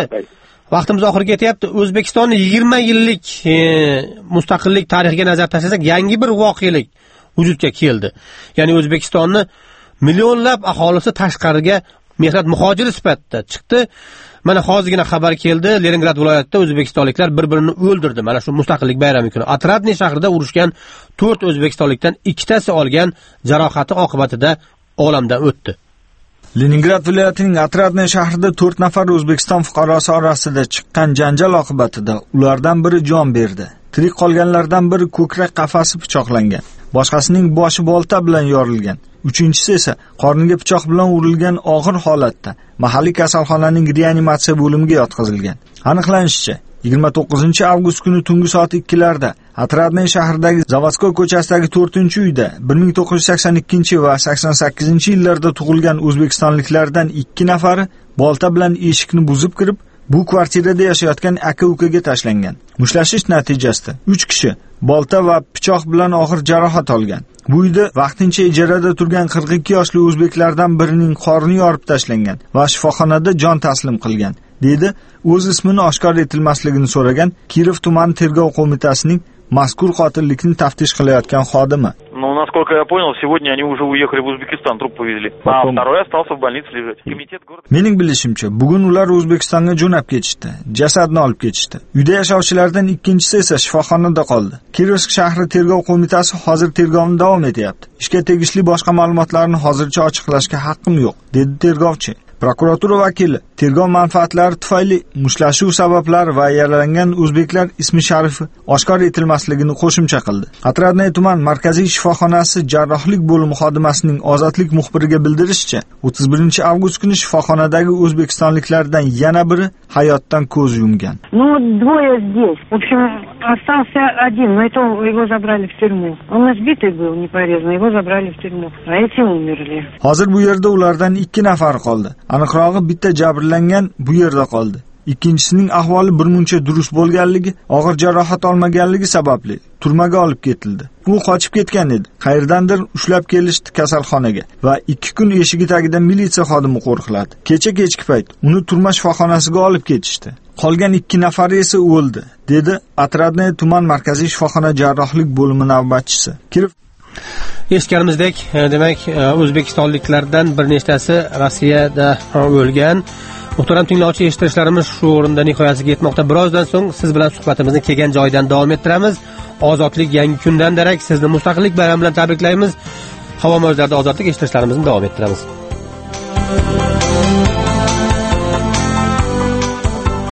yetyapti. O'zbekistonning 20 yillik mustaqillik tarixiga nazar tashlasak, yangi bir voqelik vujudga keldi. Ya'ni O'zbekistonni millionlab aholisi tashqariga mehnat muhojiri sifatida chiqdi. Mana hozirgina xabar keldi, Leningrad viloyatida o'zbekistonliklar bir-birini o'ldirdi. Mana shu mustaqillik bayrami kuni Atradniy shahrida urushgan 4 o'zbekistonlikdan 2tasi olgan jarohati oqibatida olamdan o'tdi. Leningrad viloyatining Atradniy shahrida 4 nafar O'zbekiston fuqarosi orasida chiqqan janjal oqibatida ulardan biri jon berdi. Tirik qolganlardan biri ko'krak qafasi pichoqlangan, boshqasining boshi bolta bilan yorilgan. Uchinchisi esa qorniga pichoq bilan urilgan og'ir holatda mahalliy kasalxonaning reanimatsiya bo'limiga yotqizilgan. Aniqlanishicha, 29 avgust kuni tungi soat 2larda Atradniy shahridagi Zavodskoy ko'chasidagi 4-uyda 1982 va 88-yillarda tug'ilgan o'zbekistonliklardan 2 nafari bolta bilan eshikni buzib kirib, bu kvartirada yashayotgan aka-ukaga tashlangan. Mushtlashish natijasida 3 kishi bolta va pichoq bilan og'ir jarohat olgan. Bu uyda vaqtincha ijarada turgan 42 yoshli o'zbeklardan birining qorni yorib tashlangan va shifoxonada jon taslim qilgan, dedi o'z ismini oshkor etilmasligini so'ragan Kirov tuman tergov qo'mitasining mazkur qotillikni taftish qilayotgan xodimi. Ну, насколько я понял, сегодня они уже уехали в Узбекистан, труп повезли. А второй остался в больнице лежать. Комитет города. Mening bilishimcha, bugun ular O'zbekistonga jo'nab ketishdi. Jasadni olib ketishdi. Uyda yashovchilardan ikkinchisi esa shifoxonada qoldi. Kirovsk shahri tergov qo'mitasi hozir tergovni davom etyapti. Ishga tegishli boshqa ma'lumotlarni hozircha ochiqlashga haqqim yo'q, dedi tergovchi. Prokuratura vakili tergov manfaatlari tufayli mushtlashuv sabablari va yaralangan o'zbeklar ismi sharifi oshkor etilmasligini qo'shimcha qildi. Atradniy tuman markaziy shifoxonasi jarrohlik bo'limi xodimasining Ozodlik muxbiriga bildirishicha, 31 avgust kuni shifoxonadagi o'zbekistonliklardan yana biri hayotdan ko'z yumgan. Ну, двое здесь. В общем, остался один, но это его забрали в тюрьму. Он избитый был, непорезанный, его забрали в тюрьму. А эти умерли. Hozir bu yerda ulardan 2 nafar qoldi. Aniqrog'i bitta jabrlangan bu yerda qoldi. Ikkinchisining ahvoli birmuncha durust bo'lganligi, og'ir jarohat olmaganligi sababli turmaga olib ketildi. U qochib ketgan edi. Qayerdandir ushlab kelishdi kasalxonaga va 2 kun eshigi tagida militsiya xodimi qo'riqladi. Kecha kechki payt uni turma shifoxonasiga olib ketishdi. Qolgan 2 nafari esa o'ldi, dedi Otradnoye tuman markaziy shifoxona jarrohlik bo'limi navbatchisi. Eshitganimizdek, demak, o'zbekistonliklardan bir nechtasi Rossiyada o'lgan. Muhtaram tinglovchi, eshitishlarimiz shu o'rinda nihoyasiga yetmoqda. Birozdan so'ng siz bilan suhbatimizni kelgan joydan davom ettiramiz. Ozodlik yangi kundan darak sizni Mustaqillik bayrami bilan tabriklaymiz. Havo mavjlarida ozodlik eshitishlarimizni davom ettiramiz.